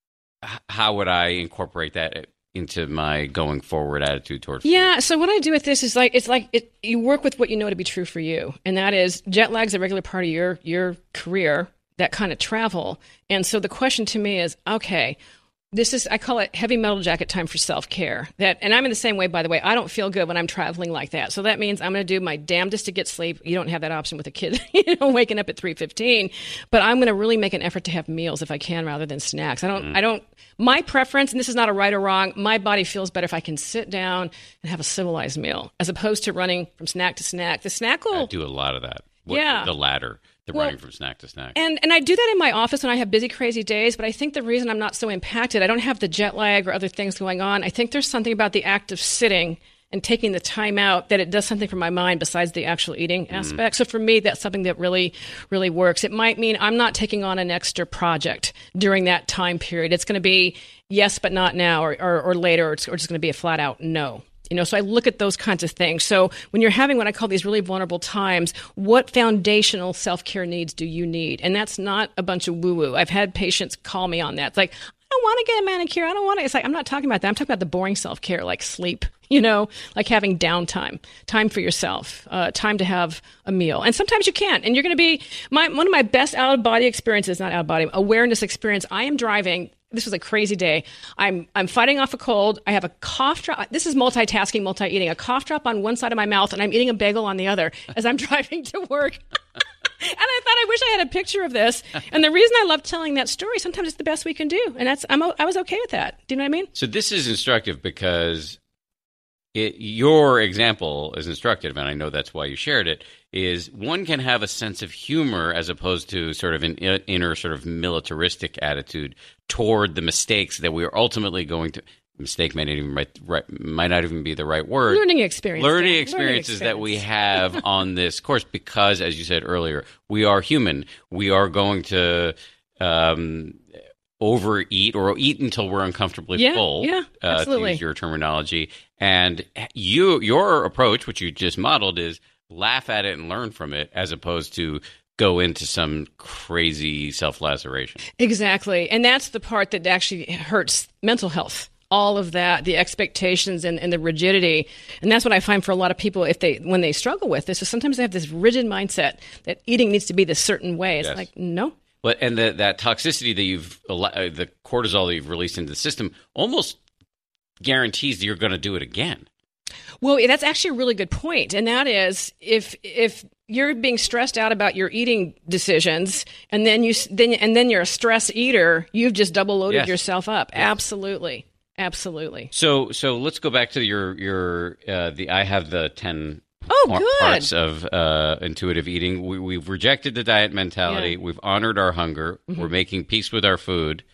how would I incorporate that into my going forward attitude toward food? Yeah, so what I do with this is like it's like it, you work with what you know to be true for you, and that is jet lag's a regular part of your your career, that kind of travel. And so the question to me is, okay, this is I call it heavy metal jacket time for self-care. That and I'm in the same way, by the way. I don't feel good when I'm traveling like that. So that means I'm going to do my damnedest to get sleep. You don't have that option with a kid, you know, waking up at three fifteen, but I'm going to really make an effort to have meals if I can rather than snacks. I don't mm. I don't my preference, and this is not a right or wrong, my body feels better if I can sit down and have a civilized meal as opposed to running from snack to snack. The snack will I do a lot of that. What, yeah. The latter. The well, running from snack to snack. And and I do that in my office when I have busy, crazy days, but I think the reason I'm not so impacted, I don't have the jet lag or other things going on. I think there's something about the act of sitting and taking the time out that it does something for my mind besides the actual eating aspect. Mm. So for me, that's something that really, really works. It might mean I'm not taking on an extra project during that time period. It's going to be yes, but not now, or, or, or later, or it's or just going to be a flat out no. You know, so I look at those kinds of things. So when you're having what I call these really vulnerable times, what foundational self-care needs do you need? And that's not a bunch of woo-woo. I've had patients call me on that. It's like, I don't want to get a manicure. I don't want to. It's like, I'm not talking about that. I'm talking about the boring self-care, like sleep, you know, like having downtime, time for yourself, uh, time to have a meal. And sometimes you can't. And you're going to be, my one of my best out-of-body experiences, not out-of-body, awareness experience. I am driving. This was a crazy day. I'm I'm fighting off a cold. I have a cough drop. This is multitasking, multi-eating. A cough drop on one side of my mouth, and I'm eating a bagel on the other as I'm driving to work. And I thought, I wish I had a picture of this. And the reason I love telling that story, sometimes it's the best we can do. And that's I'm, I was okay with that. Do you know what I mean? So this is instructive because it, your example is instructive, and I know that's why you shared it, is one can have a sense of humor as opposed to sort of an inner sort of militaristic attitude toward the mistakes that we are ultimately going to mistake may not even right, right might not even be the right word. Learning experience. Learning yeah. experiences Learning that we have on this course because, as you said earlier, we are human. We are going to um, overeat or eat until we're uncomfortably yeah, full. Yeah, absolutely. Uh, to use your terminology. And you, your approach, which you just modeled, is laugh at it and learn from it, as opposed to go into some crazy self-laceration. Exactly. And that's the part that actually hurts mental health. All of that, the expectations and, and the rigidity. And that's what I find for a lot of people if they when they struggle with this, is sometimes they have this rigid mindset that eating needs to be this certain way. It's yes. like, no. Well, and the, that toxicity that you've, uh, the cortisol that you've released into the system almost guarantees that you're going to do it again. Well, that's actually a really good point. And that is, if if you're being stressed out about your eating decisions, and then you then and then you're a stress eater, you've just double loaded yes. yourself up. Yes. Absolutely, absolutely. So, so let's go back to your your uh, the I have the ten oh, par- good. parts of uh, intuitive eating. We, we've rejected the diet mentality. Yeah. We've honored our hunger. Mm-hmm. We're making peace with our food.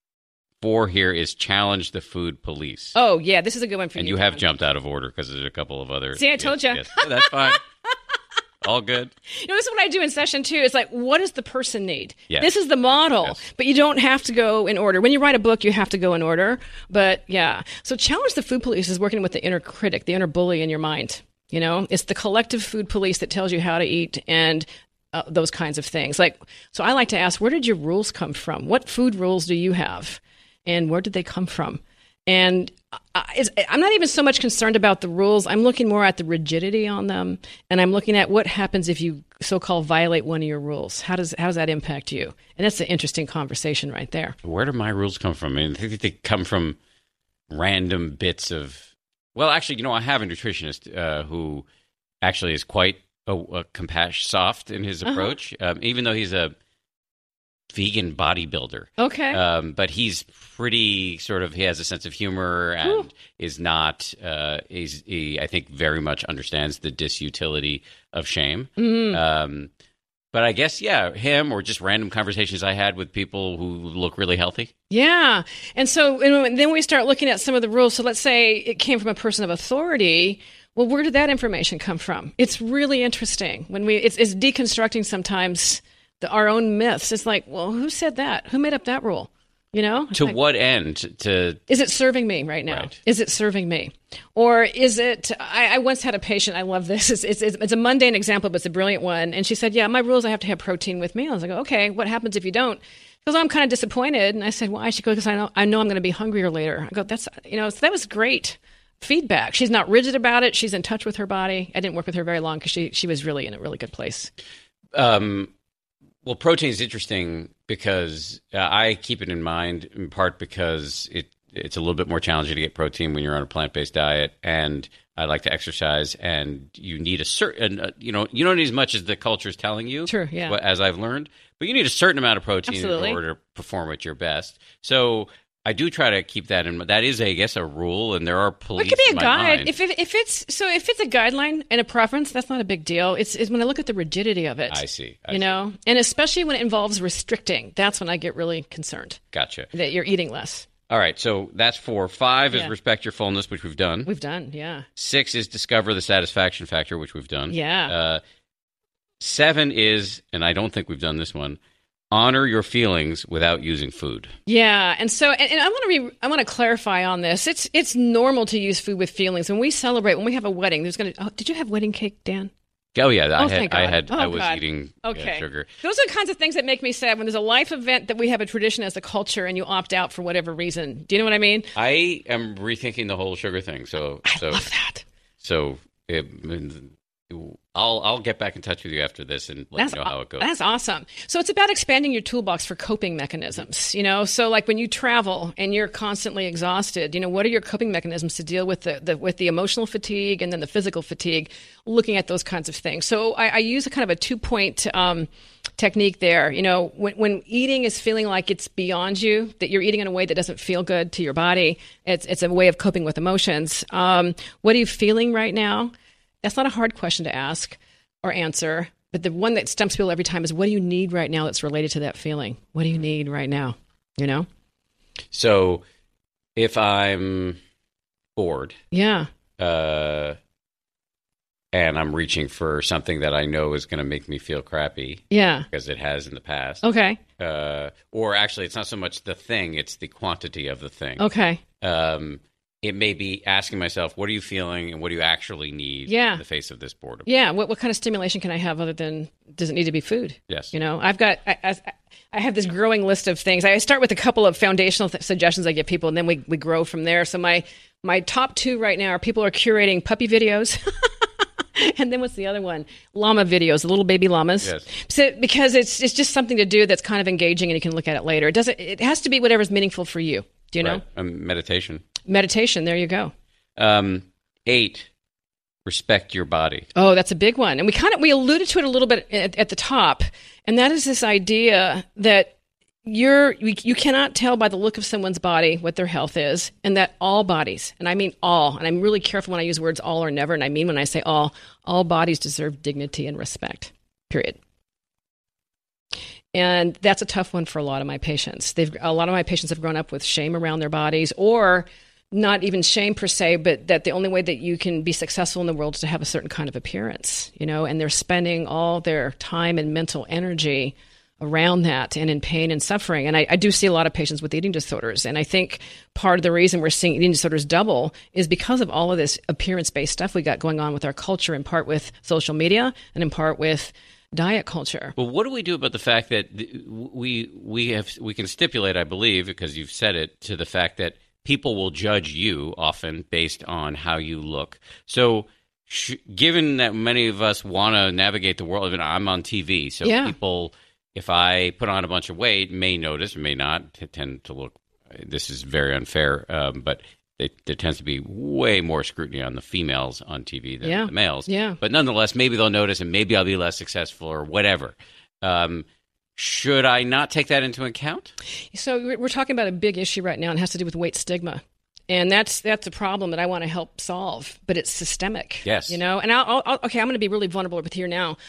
Four here is challenge the food police. Oh, yeah, this is a good one for and you. you have Tom. jumped out of order because there's a couple of other. See, I told yes, you. Yes. Oh, that's fine. All good. You know, this is what I do in session two. It's like, what does the person need? Yes. This is the model, Yes. but you don't have to go in order. When you write a book, you have to go in order. But yeah, so challenge the food police is working with the inner critic, the inner bully in your mind. You know, it's the collective food police that tells you how to eat, and uh, those kinds of things. Like, so I like to ask, where did your rules come from? What food rules do you have? And where did they come from? And I, I'm not even so much concerned about the rules. I'm looking more at the rigidity on them. And I'm looking at what happens if you so-called violate one of your rules. How does how does that impact you? And that's an interesting conversation right there. Where do my rules come from? I mean, I think they come from random bits of, well, actually, you know, I have a nutritionist uh, who actually is quite a, a compassion soft in his approach, uh-huh. um, even though he's a vegan bodybuilder. Okay. Um, but he's pretty sort of, he has a sense of humor and Ooh. is not, uh, he's, he, I think, very much understands the disutility of shame. Mm. Um, but I guess, yeah, him or just random conversations I had with people who look really healthy. Yeah. And so and then we start looking at some of the rules. So let's say it came from a person of authority. Well, where did that information come from? It's really interesting when we, it's, it's deconstructing sometimes the, our own myths. It's like, well, who said that? Who made up that rule? You know? To like, what end? To Is it serving me right now? Right. Is it serving me? Or is it, I, I once had a patient, I love this, it's, it's, it's a mundane example, but it's a brilliant one. And she said, yeah, my rules, I have to have protein with me. I was like, okay, what happens if you don't? She goes, oh, I'm kind of disappointed. And I said, why? She goes, because I know, I know I'm going to be hungrier later. I go, that's, you know, so that was great feedback. She's not rigid about it. She's in touch with her body. I didn't work with her very long because she, she was really in a really good place. Um, well, protein is interesting because uh, I keep it in mind in part because it it's a little bit more challenging to get protein when you're on a plant-based diet, and I like to exercise, and you need a certain, uh, you know, you don't need as much as the culture is telling you. True, yeah. As I've learned, but you need a certain amount of protein Absolutely. in order to perform at your best. So I do try to keep that in. That is, I guess, a rule, and there are police. It could be a in my guide. mind. If it, if it's so, if it's a guideline and a preference, that's not a big deal. It's, it's when I look at the rigidity of it. I see. I you see. know, and especially when it involves restricting, that's when I get really concerned. Gotcha. That you're eating less. All right, so that's four. Five is Yeah. respect your fullness, which we've done. We've done, yeah. Six is discover the satisfaction factor, which we've done. Yeah. Uh, seven is, and I don't think we've done this one, honor your feelings without using food. Yeah, and so, and, and I want to re, I want to clarify on this. It's it's normal to use food with feelings. When we celebrate, when we have a wedding, there's going to. Oh, did you have wedding cake, Dan? Oh yeah, I Oh, had, thank I God. had, Oh, I was God. eating Okay. uh, sugar. Those are the kinds of things that make me sad when there's a life event that we have a tradition as a culture and you opt out for whatever reason. Do you know what I mean? I am rethinking the whole sugar thing. So, I so, love that. so it, I'll I'll get back in touch with you after this and let That's, you know how it goes. That's awesome. So it's about expanding your toolbox for coping mechanisms, you know? So like when you travel and you're constantly exhausted, you know, what are your coping mechanisms to deal with the, the with the emotional fatigue and then the physical fatigue, looking at those kinds of things. So I, I use a kind of a two-point um, technique there. You know, when, when eating is feeling like it's beyond you, that you're eating in a way that doesn't feel good to your body, it's, it's a way of coping with emotions. Um, what are you feeling right now? That's not a hard question to ask or answer, but the one that stumps people every time is, what do you need right now that's related to that feeling? What do you need right now? You know? So if I'm bored Yeah. uh, and I'm reaching for something that I know is going to make me feel crappy, Yeah. because it has in the past, Okay. uh, or actually it's not so much the thing, it's the quantity of the thing. Okay. Um, it may be asking myself, what are you feeling and what do you actually need Yeah. in the face of this boredom? Yeah. What what kind of stimulation can I have other than, does it need to be food? Yes. You know, I've got, I, I, I have this growing list of things. I start with a couple of foundational th- suggestions I give people, and then we, we grow from there. So my, my top two right now are people are curating puppy videos. And then what's the other one? Llama videos, the little baby llamas. Yes. So because it's it's just something to do that's kind of engaging, and you can look at it later. It doesn't. It has to be whatever's meaningful for you. Do you know? Right. Um, meditation. Meditation. There you go. Um, eight, respect your body. Oh, that's a big one. And we kind of we alluded to it a little bit at, at the top, and that is this idea that you're you, you cannot tell by the look of someone's body what their health is, and that all bodies, and I mean all, and I'm really careful when I use words all or never, and I mean when I say all, all bodies deserve dignity and respect. Period. And that's a tough one for a lot of my patients. They've a lot of my patients have grown up with shame around their bodies, or not even shame per se, but that the only way that you can be successful in the world is to have a certain kind of appearance, you know, and they're spending all their time and mental energy around that and in pain and suffering. And I, I do see a lot of patients with eating disorders. And I think part of the reason we're seeing eating disorders double is because of all of this appearance-based stuff we got going on with our culture, in part with social media and in part with diet culture. Well, what do we do about the fact that we we have we can stipulate, I believe, because you've said it, to the fact that people will judge you often based on how you look. So, sh- given that many of us want to navigate the world, even I'm on T V, so Yeah. people, if I put on a bunch of weight, may notice, may not, t- tend to look. This is very unfair, um, but they, there tends to be way more scrutiny on the females on T V than Yeah. the males. Yeah. But nonetheless, maybe they'll notice, and maybe I'll be less successful or whatever. Um, should I not take that into account? So we're we're talking about a big issue right now, and it has to do with weight stigma. And that's that's a problem that I want to help solve, but it's systemic. Yes. You know, and I'll, I'll okay, I'm going to be really vulnerable with you now.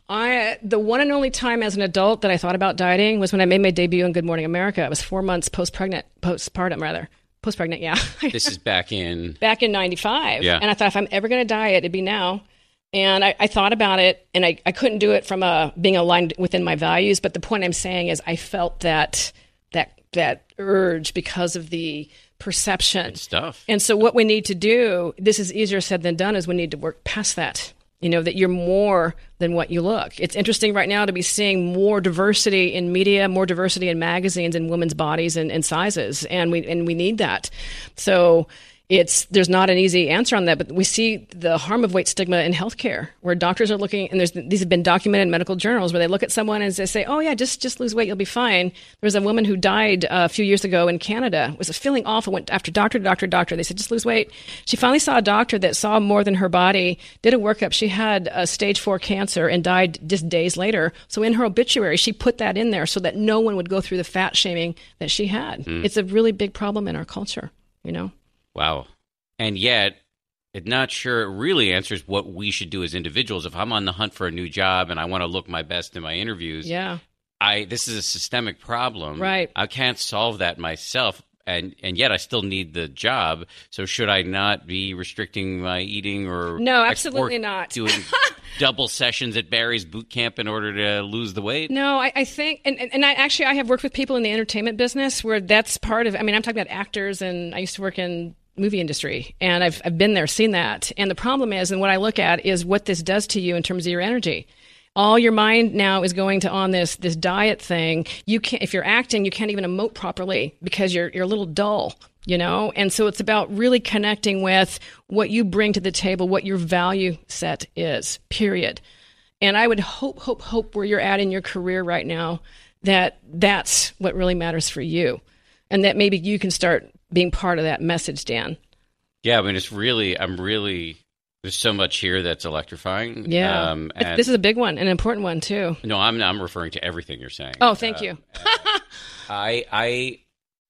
I the one and only time as an adult that I thought about dieting was when I made my debut on Good Morning America. I was four months post-pregnant, postpartum rather. Post-pregnant, yeah. This is back in... Back in ninety-five. Yeah. And I thought if I'm ever going to diet, it'd be now. And I, I thought about it, and I, I couldn't do it from a, being aligned within my values. But the point I'm saying is I felt that that that urge because of the perception. Good stuff. And so what we need to do, this is easier said than done, is we need to work past that. You know, that you're more than what you look. It's interesting right now to be seeing more diversity in media, more diversity in magazines and women's bodies and, and sizes. And we and we need that. So it's there's not an easy answer on that, but we see the harm of weight stigma in healthcare, where doctors are looking, and there's these have been documented in medical journals, where they look at someone and they say, "Oh yeah, just just lose weight, you'll be fine." There was a woman who died uh, a few years ago in Canada. Was feeling awful, went after doctor to doctor to doctor. They said, "Just lose weight." She finally saw a doctor that saw more than her body, did a workup. She had a stage four cancer and died just days later. So in her obituary, she put that in there so that no one would go through the fat shaming that she had. Mm. It's a really big problem in our culture, you know. Wow. And yet, I'm not sure it really answers what we should do as individuals. If I'm on the hunt for a new job and I want to look my best in my interviews, yeah, I this is a systemic problem. Right. I can't solve that myself, and, and yet I still need the job. So should I not be restricting my eating or no, absolutely not doing double sessions at Barry's boot camp in order to lose the weight? No, I, I think, and, and I actually, I have worked with people in the entertainment business where that's part of, I mean, I'm talking about actors, and I used to work in movie industry, and I've I've been there, seen that. And the problem is, and what I look at is what this does to you in terms of your energy. All your mind now is going to on this this diet thing. You can't, if you're acting, you can't even emote properly because you're you're a little dull, you know. And so it's about really connecting with what you bring to the table, what your value set is. Period. And I would hope, hope, hope where you're at in your career right now, that that's what really matters for you, and that maybe you can start being part of that message, Dan. Yeah, I mean, it's really, I'm really, there's so much here that's electrifying. Yeah. Um, and, this is a big one, an important one, too. No, I'm I'm referring to everything you're saying. Oh, thank uh, you. I, I,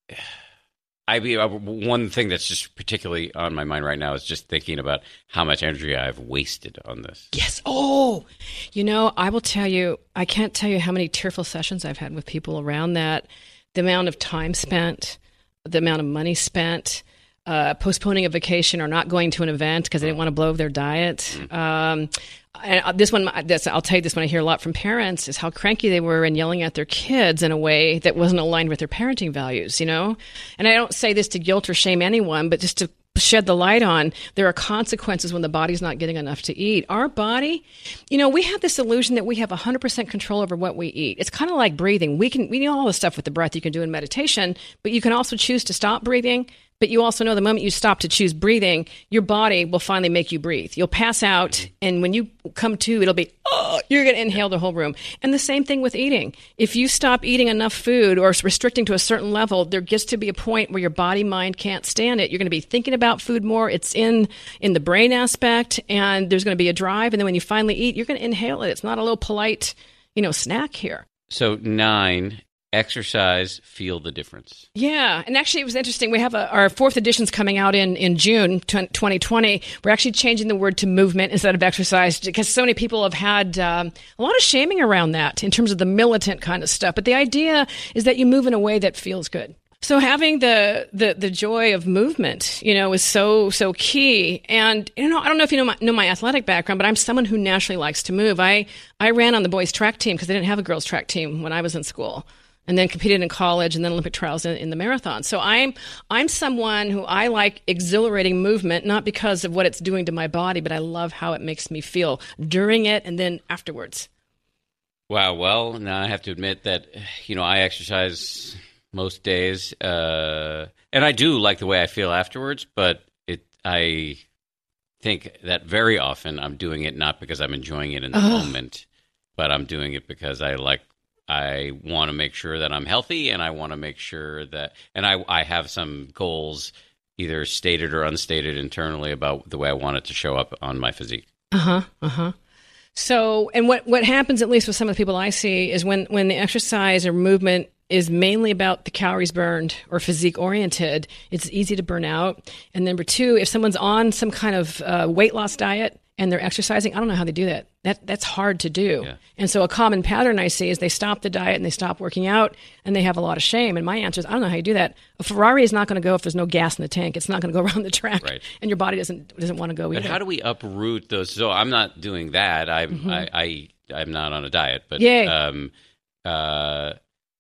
I be one thing that's just particularly on my mind right now is just thinking about how much energy I've wasted on this. Yes. Oh, you know, I will tell you, I can't tell you how many tearful sessions I've had with people around that, the amount of time spent, the amount of money spent, uh, postponing a vacation or not going to an event because they didn't want to blow their diet. Mm-hmm. Um, and this one, this, I'll tell you this one I hear a lot from parents is how cranky they were and yelling at their kids in a way that wasn't aligned with their parenting values, you know? And I don't say this to guilt or shame anyone, but just to shed the light on, there are consequences when the body's not getting enough to eat. Our body, you know, we have this illusion that we have one hundred percent control over what we eat. It's kind of like breathing. We can, we know all the stuff with the breath you can do in meditation, but you can also choose to stop breathing. But you also know the moment you stop to choose breathing, your body will finally make you breathe. You'll pass out, and when you come to, it'll be, oh, you're going to inhale the whole room. And the same thing with eating. If you stop eating enough food or restricting to a certain level, there gets to be a point where your body, mind can't stand it. You're going to be thinking about food more. It's in, in the brain aspect, and there's going to be a drive. And then when you finally eat, you're going to inhale it. It's not a little polite, you know, snack here. So nine... Exercise, feel the difference. Yeah. And actually, it was interesting. We have a, our fourth edition's coming out in, in June twenty twenty. We're actually changing the word to movement instead of exercise because so many people have had um, a lot of shaming around that in terms of the militant kind of stuff. But the idea is that you move in a way that feels good. So having the, the, the joy of movement, you know, is so, so key. And, you know, I don't know if you know my, know my athletic background, but I'm someone who naturally likes to move. I, I ran on the boys' track team because they didn't have a girls' track team when I was in school. And then competed in college and then Olympic trials in, in the marathon. So I'm I'm someone who I like exhilarating movement, not because of what it's doing to my body, but I love how it makes me feel during it and then afterwards. Wow. Well, now I have to admit that, you know, I exercise most days, uh, and I do like the way I feel afterwards, but it, I think that very often I'm doing it not because I'm enjoying it in the Ugh. moment, but I'm doing it because I like, I want to make sure that I'm healthy, and I want to make sure that, and I, I have some goals, either stated or unstated internally, about the way I want it to show up on my physique. Uh-huh, uh-huh. So, and what, what happens, at least with some of the people I see, is when, when the exercise or movement is mainly about the calories burned or physique oriented, it's easy to burn out. And number two, if someone's on some kind of uh, weight loss diet and they're exercising, I don't know how they do that. That that's hard to do. Yeah. And so a common pattern I see is they stop the diet and they stop working out and they have a lot of shame. And my answer is, I don't know how you do that. A Ferrari is not going to go if there's no gas in the tank. It's not going to go around the track, Right. and your body doesn't doesn't want to go But either. how do we uproot those? So I'm not doing that. I'm Mm-hmm. I, I I'm not on a diet, but Yay. um, uh,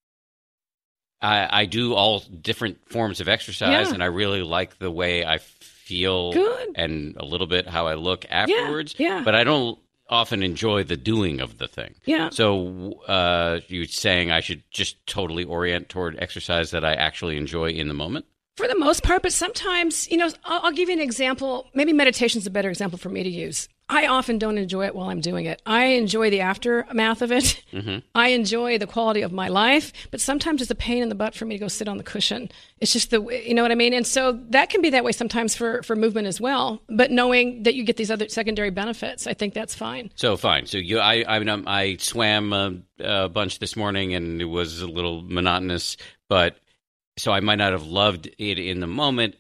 I I do all different forms of exercise, Yeah. and I really like the way I feel, Good. and a little bit how I look afterwards. yeah. But I don't often enjoy the doing of the thing. Yeah. So uh, you're saying I should just totally orient toward exercise that I actually enjoy in the moment? For the most part, but sometimes, you know, I'll, I'll give you an example. Maybe meditation is a better example for me to use. I often don't enjoy it while I'm doing it. I enjoy the aftermath of it. Mm-hmm. I enjoy the quality of my life, but sometimes it's a pain in the butt for me to go sit on the cushion. It's just the, you know what I mean? And so that can be that way sometimes for, for movement as well. But knowing that you get these other secondary benefits, I think that's fine. So fine. So you, I, I, mean, um, I swam a, a bunch this morning, and it was a little monotonous. But so I might not have loved it in the moment,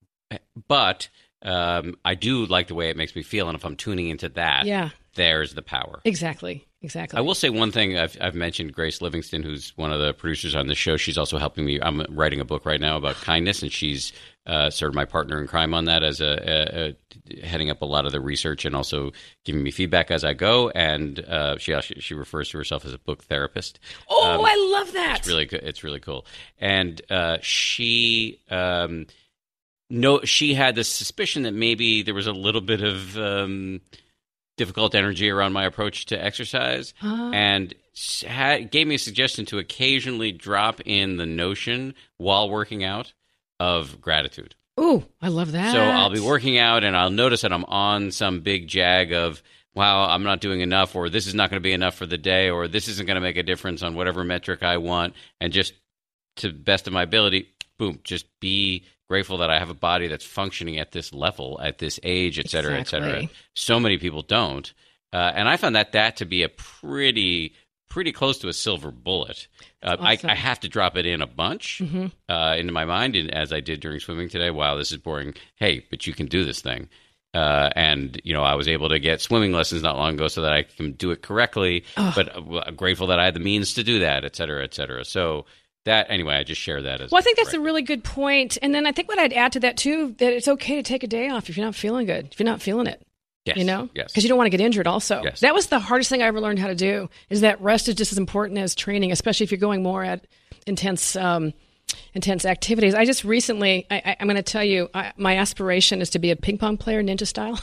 but um, I do like the way it makes me feel. And if I'm tuning into that, Yeah. there's the power. Exactly. Exactly. I will say one thing. I've, I've mentioned Grace Livingston, who's one of the producers on the show. She's also helping me. I'm writing a book right now about kindness, and she's uh, sort of my partner in crime on that, as a, a, a heading up a lot of the research and also giving me feedback as I go. And uh, she she refers to herself as a book therapist. oh, Um, I love that. It's really good. It's really cool. And uh, she. Um, No, she had this suspicion that maybe there was a little bit of um, difficult energy around my approach to exercise, Ah. and had, gave me a suggestion to occasionally drop in the notion while working out of gratitude. Ooh, I love that. So I'll be working out, and I'll notice that I'm on some big jag of, wow, I'm not doing enough, or this is not going to be enough for the day, or this isn't going to make a difference on whatever metric I want, and just to the best of my ability, boom, just be grateful that I have a body that's functioning at this level, at this age, et cetera, et cetera. Exactly. So many people don't. Uh, and I found that that to be a pretty, pretty close to a silver bullet. Uh, awesome. I, I have to drop it in a bunch Mm-hmm. uh, into my mind, and as I did during swimming today. Wow, this is boring. Hey, but you can do this thing. Uh, and, you know, I was able to get swimming lessons not long ago so that I can do it correctly, but uh, grateful that I had the means to do that, et cetera, et cetera. So that, anyway, I just share that as Well, I think that's right. a really good point. And then I think what I'd add to that, too, that it's okay to take a day off if you're not feeling good, if you're not feeling it. Yes, You know? yes. Because you don't want to get injured also. Yes. That was the hardest thing I ever learned how to do, is that rest is just as important as training, especially if you're going more at intense um, intense activities. I just recently, I, I, I'm going to tell you, I, my aspiration is to be a ping pong player, ninja style.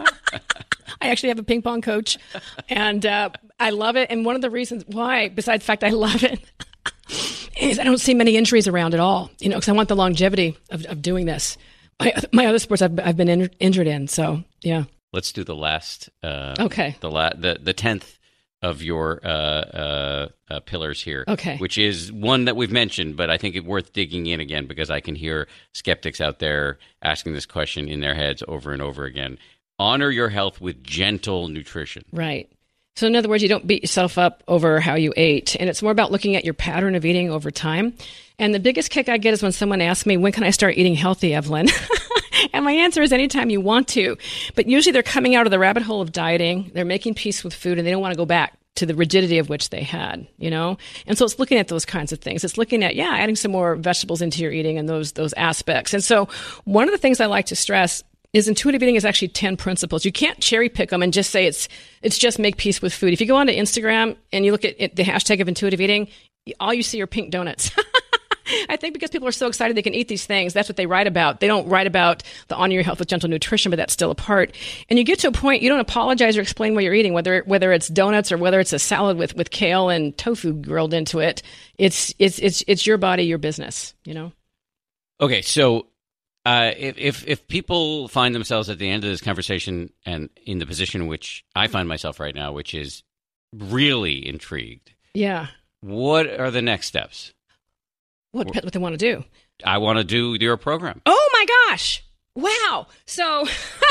I actually have a ping pong coach, and uh, I love it. And one of the reasons why, besides the fact I love it, is I don't see many injuries around at all, you know, because I want the longevity of, of doing this. My, my other sports I've, I've been in, injured in, so yeah. Let's do the last. Uh, Okay. The la- the the tenth of your uh, uh, uh, pillars here. Okay. Which is one that we've mentioned, but I think it's worth digging in again because I can hear skeptics out there asking this question in their heads over and over again. Honor your health with gentle nutrition. Right. So in other words, you don't beat yourself up over how you ate. And it's more about looking at your pattern of eating over time. And the biggest kick I get is when someone asks me, when can I start eating healthy, Evelyn? And my answer is anytime you want to. But usually they're coming out of the rabbit hole of dieting. They're making peace with food, and they don't want to go back to the rigidity of which they had, you know? And so it's looking at those kinds of things. It's looking at, yeah, adding some more vegetables into your eating and those those aspects. And so one of the things I like to stress is intuitive eating is actually ten principles. You can't cherry pick them and just say it's it's just make peace with food. If you go onto Instagram and you look at it, the hashtag of intuitive eating, all you see are pink donuts. I think because people are so excited they can eat these things, that's what they write about. They don't write about the Honor Your Health with Gentle Nutrition, but that's still a part. And you get to a point, you don't apologize or explain what you're eating, whether whether it's donuts or whether it's a salad with, with kale and tofu grilled into it. It's it's it's it's your body, your business, you know? Okay, so uh, if, if if people find themselves at the end of this conversation and in the position in which I find myself right now, which is really intrigued, yeah, what are the next steps? What what they want to do? I want to do your program. Oh my gosh! Wow. So,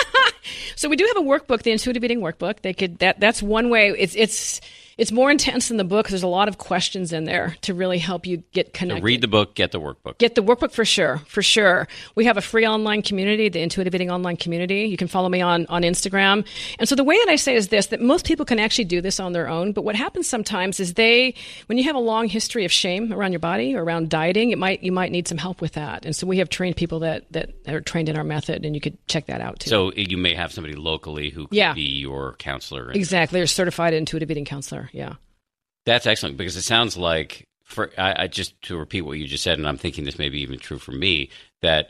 so we do have a workbook, the Intuitive Eating Workbook. They could that that's one way. It's it's it's more intense than the book because there's a lot of questions in there to really help you get connected. So read the book, get the workbook. Get the workbook for sure, for sure. We have a free online community, the Intuitive Eating online community. You can follow me on, on Instagram. And so the way that I say is this, that most people can actually do this on their own. But what happens sometimes is they, when you have a long history of shame around your body or around dieting, it might you might need some help with that. And so we have trained people that, that are trained in our method, and you could check that out too. So you may have somebody locally who could yeah. be your counselor. Exactly, or certified intuitive eating counselor, yeah. That's excellent because it sounds like, for I, I just to repeat what you just said, and I'm thinking this may be even true for me, that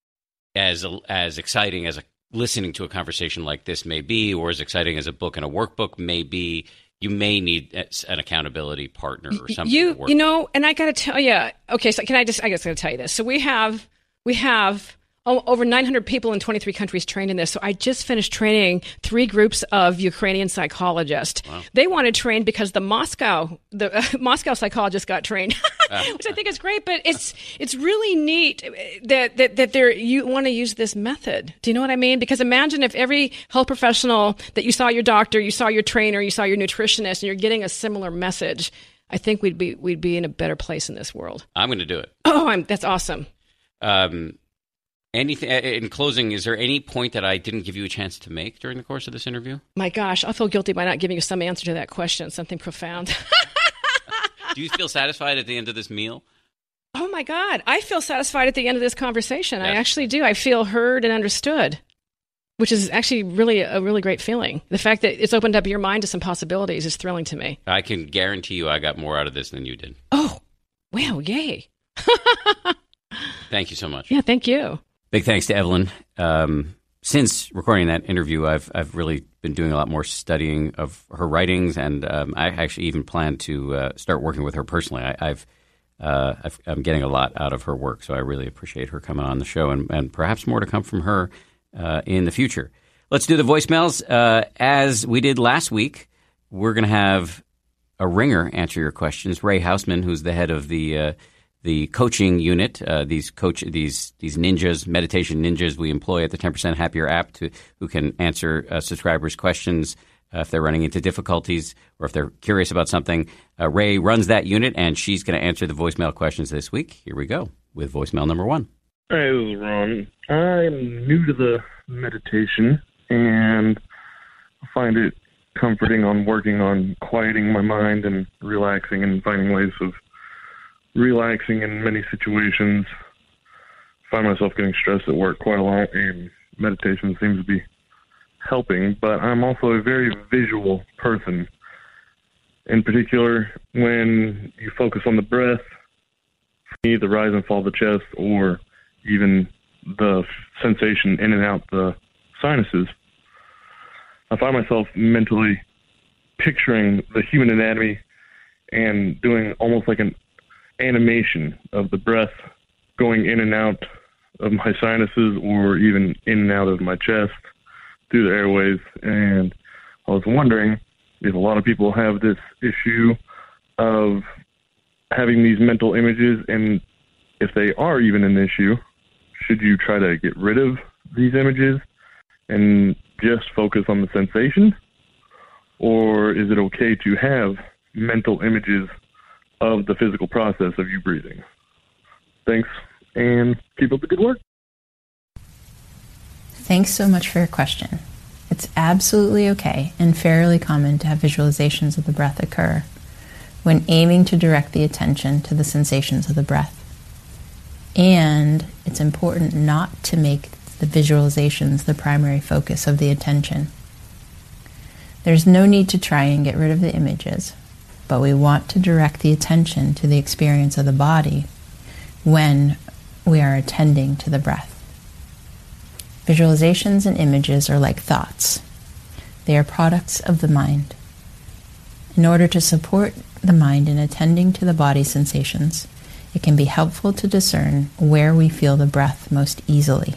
as as exciting as a, listening to a conversation like this may be, or as exciting as a book and a workbook may be, you may need an accountability partner or something. You to work you know, and I got to tell you, okay, so can I just I guess I got to tell you this. So we have we have. Oh, over nine hundred people in twenty-three countries trained in this. So I just finished training three groups of Ukrainian psychologists. Wow. They wanted trained because the Moscow the uh, Moscow psychologist got trained, which I think is great. But it's it's really neat that that that they're you want to use this method. Do you know what I mean? Because imagine if every health professional that you saw your doctor, you saw your trainer, you saw your nutritionist, and you're getting a similar message. I think we'd be we'd be in a better place in this world. I'm going to do it. Oh, I'm, that's awesome. Um. Anything in closing, is there any point that I didn't give you a chance to make during the course of this interview? My gosh, I feel guilty by not giving you some answer to that question, something profound. Do you feel satisfied at the end of this meal? Oh my God, I feel satisfied at the end of this conversation. Yes. I actually do. I feel heard and understood, which is actually really a really great feeling. The fact that it's opened up your mind to some possibilities is thrilling to me. I can guarantee you I got more out of this than you did. Oh, wow, yay. Thank you so much. Yeah, thank you. Big thanks to Evelyn. Um, since recording that interview, I've I've really been doing a lot more studying of her writings, and um, I actually even plan to uh, start working with her personally. I, I've, uh, I've I'm getting a lot out of her work, so I really appreciate her coming on the show, and, and perhaps more to come from her uh, in the future. Let's do the voicemails. Uh, as we did last week, we're going to have a ringer answer your questions. Ray Hausman, who's the head of the uh, the coaching unit, uh, these coach these these ninjas, meditation ninjas we employ at the ten percent Happier app, to who can answer uh, subscribers' questions uh, if they're running into difficulties or if they're curious about something. Uh, Ray runs that unit, and she's going to answer the voicemail questions this week. Here we go with voicemail number one. Hey, this is Ron. I'm new to the meditation, and I find it comforting on working on quieting my mind and relaxing and finding ways of relaxing in many situations. I find myself getting stressed at work quite a lot, and meditation seems to be helping, but I'm also a very visual person. In particular, when you focus on the breath, for me, the rise and fall of the chest, or even the sensation in and out the sinuses, I find myself mentally picturing the human anatomy and doing almost like an animation of the breath going in and out of my sinuses, or even in and out of my chest through the airways. And I was wondering if a lot of people have this issue of having these mental images, and if they are even an issue, should you try to get rid of these images and just focus on the sensation? Or is it okay to have mental images of the physical process of you breathing? Thanks, and keep up the good work. Thanks so much for your question. It's absolutely okay and fairly common to have visualizations of the breath occur when aiming to direct the attention to the sensations of the breath. And it's important not to make the visualizations the primary focus of the attention. There's no need to try and get rid of the images, but we want to direct the attention to the experience of the body, when we are attending to the breath. Visualizations and images are like thoughts. They are products of the mind. In order to support the mind in attending to the body sensations, it can be helpful to discern where we feel the breath most easily.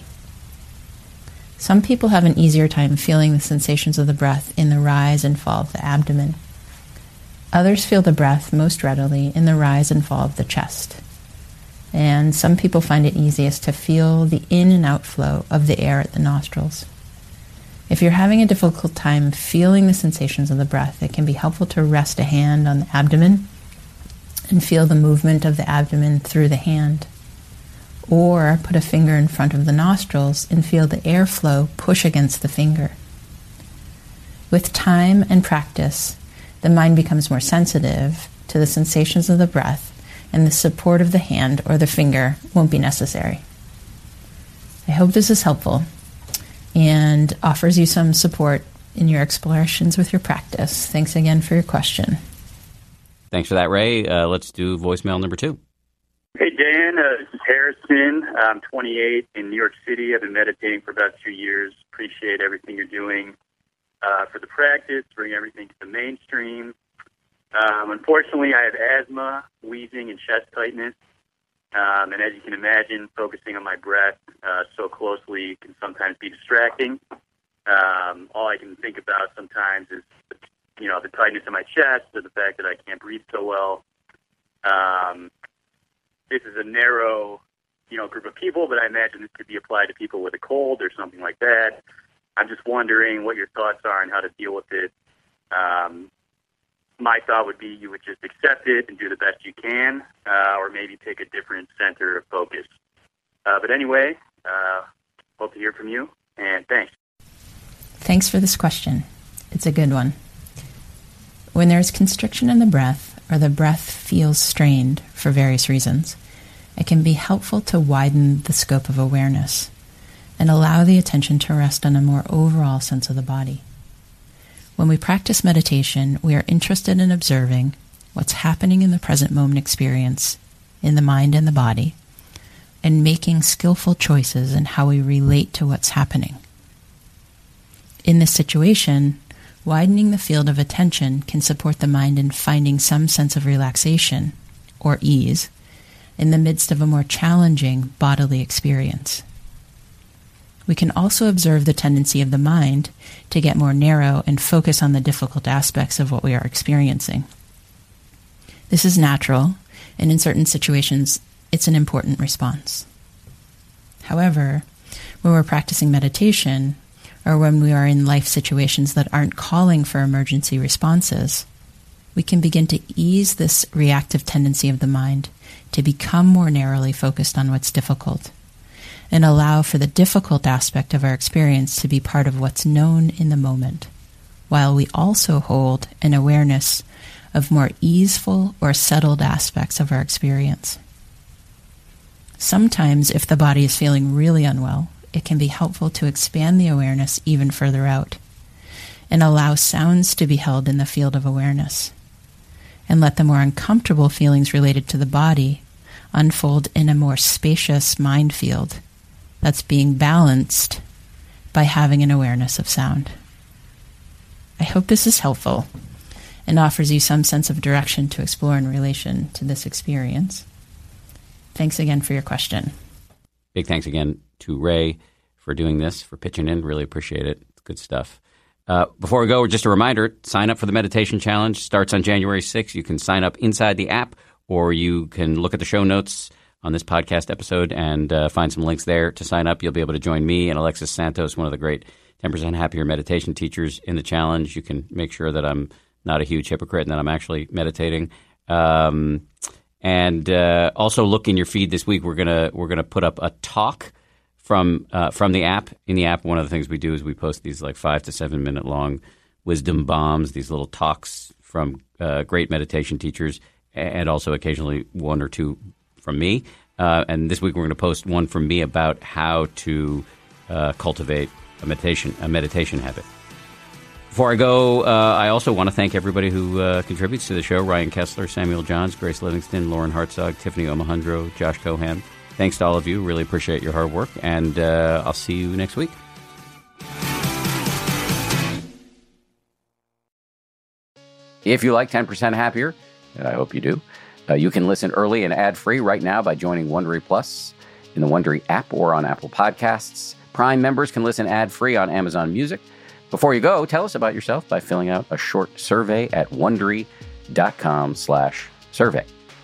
Some people have an easier time feeling the sensations of the breath in the rise and fall of the abdomen. Others feel the breath most readily in the rise and fall of the chest. And some people find it easiest to feel the in and out flow of the air at the nostrils. If you're having a difficult time feeling the sensations of the breath, it can be helpful to rest a hand on the abdomen and feel the movement of the abdomen through the hand. Or put a finger in front of the nostrils and feel the airflow push against the finger. With time and practice, the mind becomes more sensitive to the sensations of the breath, and the support of the hand or the finger won't be necessary. I hope this is helpful and offers you some support in your explorations with your practice. Thanks again for your question. Thanks for that, Ray. Uh, let's do voicemail number two. Hey, Dan. Uh, this is Harrison. I'm twenty-eight in New York City. I've been meditating for about two years. Appreciate everything you're doing uh, for the practice, bring everything to the mainstream. Um, unfortunately, I have asthma, wheezing, and chest tightness. Um, and as you can imagine, focusing on my breath uh, so closely can sometimes be distracting. Um, all I can think about sometimes is, you know, the tightness in my chest or the fact that I can't breathe so well. Um, this is a narrow, you know, group of people, but I imagine this could be applied to people with a cold or something like that. I'm just wondering what your thoughts are on how to deal with it. Um, My thought would be you would just accept it and do the best you can, uh, or maybe take a different center of focus. Uh, but anyway, uh, hope to hear from you, and thanks. Thanks for this question. It's a good one. When there's constriction in the breath, or the breath feels strained for various reasons, it can be helpful to widen the scope of awareness and allow the attention to rest on a more overall sense of the body. When we practice meditation, we are interested in observing what's happening in the present moment experience, in the mind and the body, and making skillful choices in how we relate to what's happening. In this situation, widening the field of attention can support the mind in finding some sense of relaxation, or ease, in the midst of a more challenging bodily experience. We can also observe the tendency of the mind to get more narrow and focus on the difficult aspects of what we are experiencing. This is natural, and in certain situations, it's an important response. However, when we're practicing meditation, or when we are in life situations that aren't calling for emergency responses, we can begin to ease this reactive tendency of the mind to become more narrowly focused on what's difficult, and allow for the difficult aspect of our experience to be part of what's known in the moment, while we also hold an awareness of more easeful or settled aspects of our experience. Sometimes, if the body is feeling really unwell, it can be helpful to expand the awareness even further out and allow sounds to be held in the field of awareness, and let the more uncomfortable feelings related to the body unfold in a more spacious mind field that's being balanced by having an awareness of sound. I hope this is helpful and offers you some sense of direction to explore in relation to this experience. Thanks again for your question. Big thanks again to Ray for doing this, for pitching in. Really appreciate it. It's good stuff. Uh, before we go, just a reminder, sign up for the Meditation Challenge. Starts on January sixth. You can sign up inside the app, or you can look at the show notes on this podcast episode and uh, find some links there to sign up. You'll be able to join me and Alexis Santos, one of the great ten percent Happier meditation teachers, in the challenge. You can make sure that I'm not a huge hypocrite and that I'm actually meditating. Um, and uh, also look in your feed this week. We're gonna we're gonna put up a talk from uh, from the app. In the app, one of the things we do is we post these like five to seven minute long wisdom bombs, these little talks from uh, great meditation teachers, and also occasionally one or two from me. Uh, and this week we're going to post one from me about how to uh, cultivate a meditation a meditation habit. Before I go, uh, I also want to thank everybody who uh, contributes to the show. Ryan Kessler, Samuel Johns, Grace Livingston, Lauren Hartzog, Tiffany Omohundro, Josh Cohan. Thanks to all of you. Really appreciate your hard work, and uh, I'll see you next week. If you like ten percent Happier, and I hope you do, uh, you can listen early and ad-free right now by joining Wondery Plus in the Wondery app or on Apple Podcasts. Prime members can listen ad-free on Amazon Music. Before you go, tell us about yourself by filling out a short survey at Wondery.com slash survey.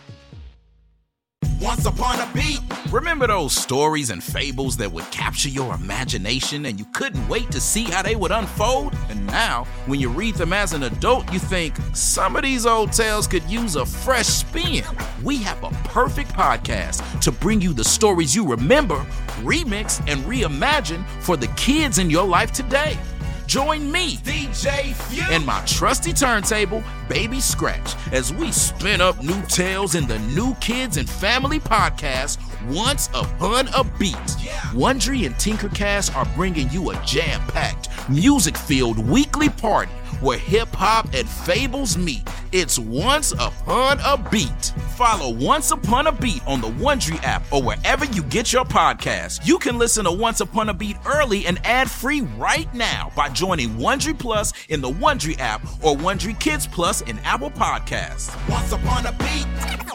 Once upon a beat. Remember those stories and fables that would capture your imagination and you couldn't wait to see how they would unfold? And now, when you read them as an adult, you think, some of these old tales could use a fresh spin. We have a perfect podcast to bring you the stories you remember, remix, and reimagine for the kids in your life today. Join me, D J Few, and my trusty turntable, Baby Scratch, as we spin up new tales in the New Kids and Family podcast, Once Upon a Beat. Wondery and Tinkercast are bringing you a jam-packed, music-filled weekly party where hip-hop and fables meet. It's Once Upon a Beat. Follow Once Upon a Beat on the Wondery app or wherever you get your podcasts. You can listen to Once Upon a Beat early and ad-free right now by joining Wondery Plus in the Wondery app or Wondery Kids Plus in Apple Podcasts. Once Upon a Beat.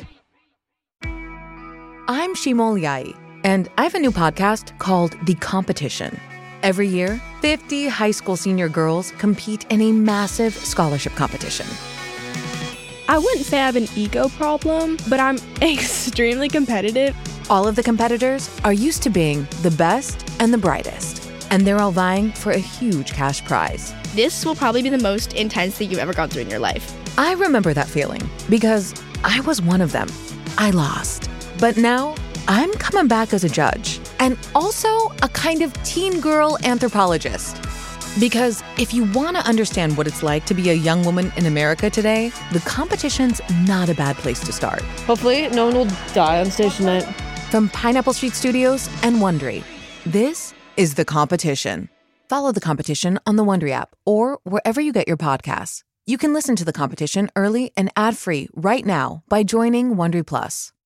I'm Shimol Yai, and I have a new podcast called The Competition. Every year, fifty high school senior girls compete in a massive scholarship competition. I wouldn't say I have an ego problem, but I'm extremely competitive. All of the competitors are used to being the best and the brightest, and they're all vying for a huge cash prize. This will probably be the most intense thing you've ever gone through in your life. I remember that feeling because I was one of them. I lost. But now, I'm coming back as a judge and also a kind of teen girl anthropologist. Because if you want to understand what it's like to be a young woman in America today, the competition's not a bad place to start. Hopefully, no one will die on stage tonight. From Pineapple Street Studios and Wondery, this is The Competition. Follow The Competition on the Wondery app or wherever you get your podcasts. You can listen to The Competition early and ad-free right now by joining Wondery Plus.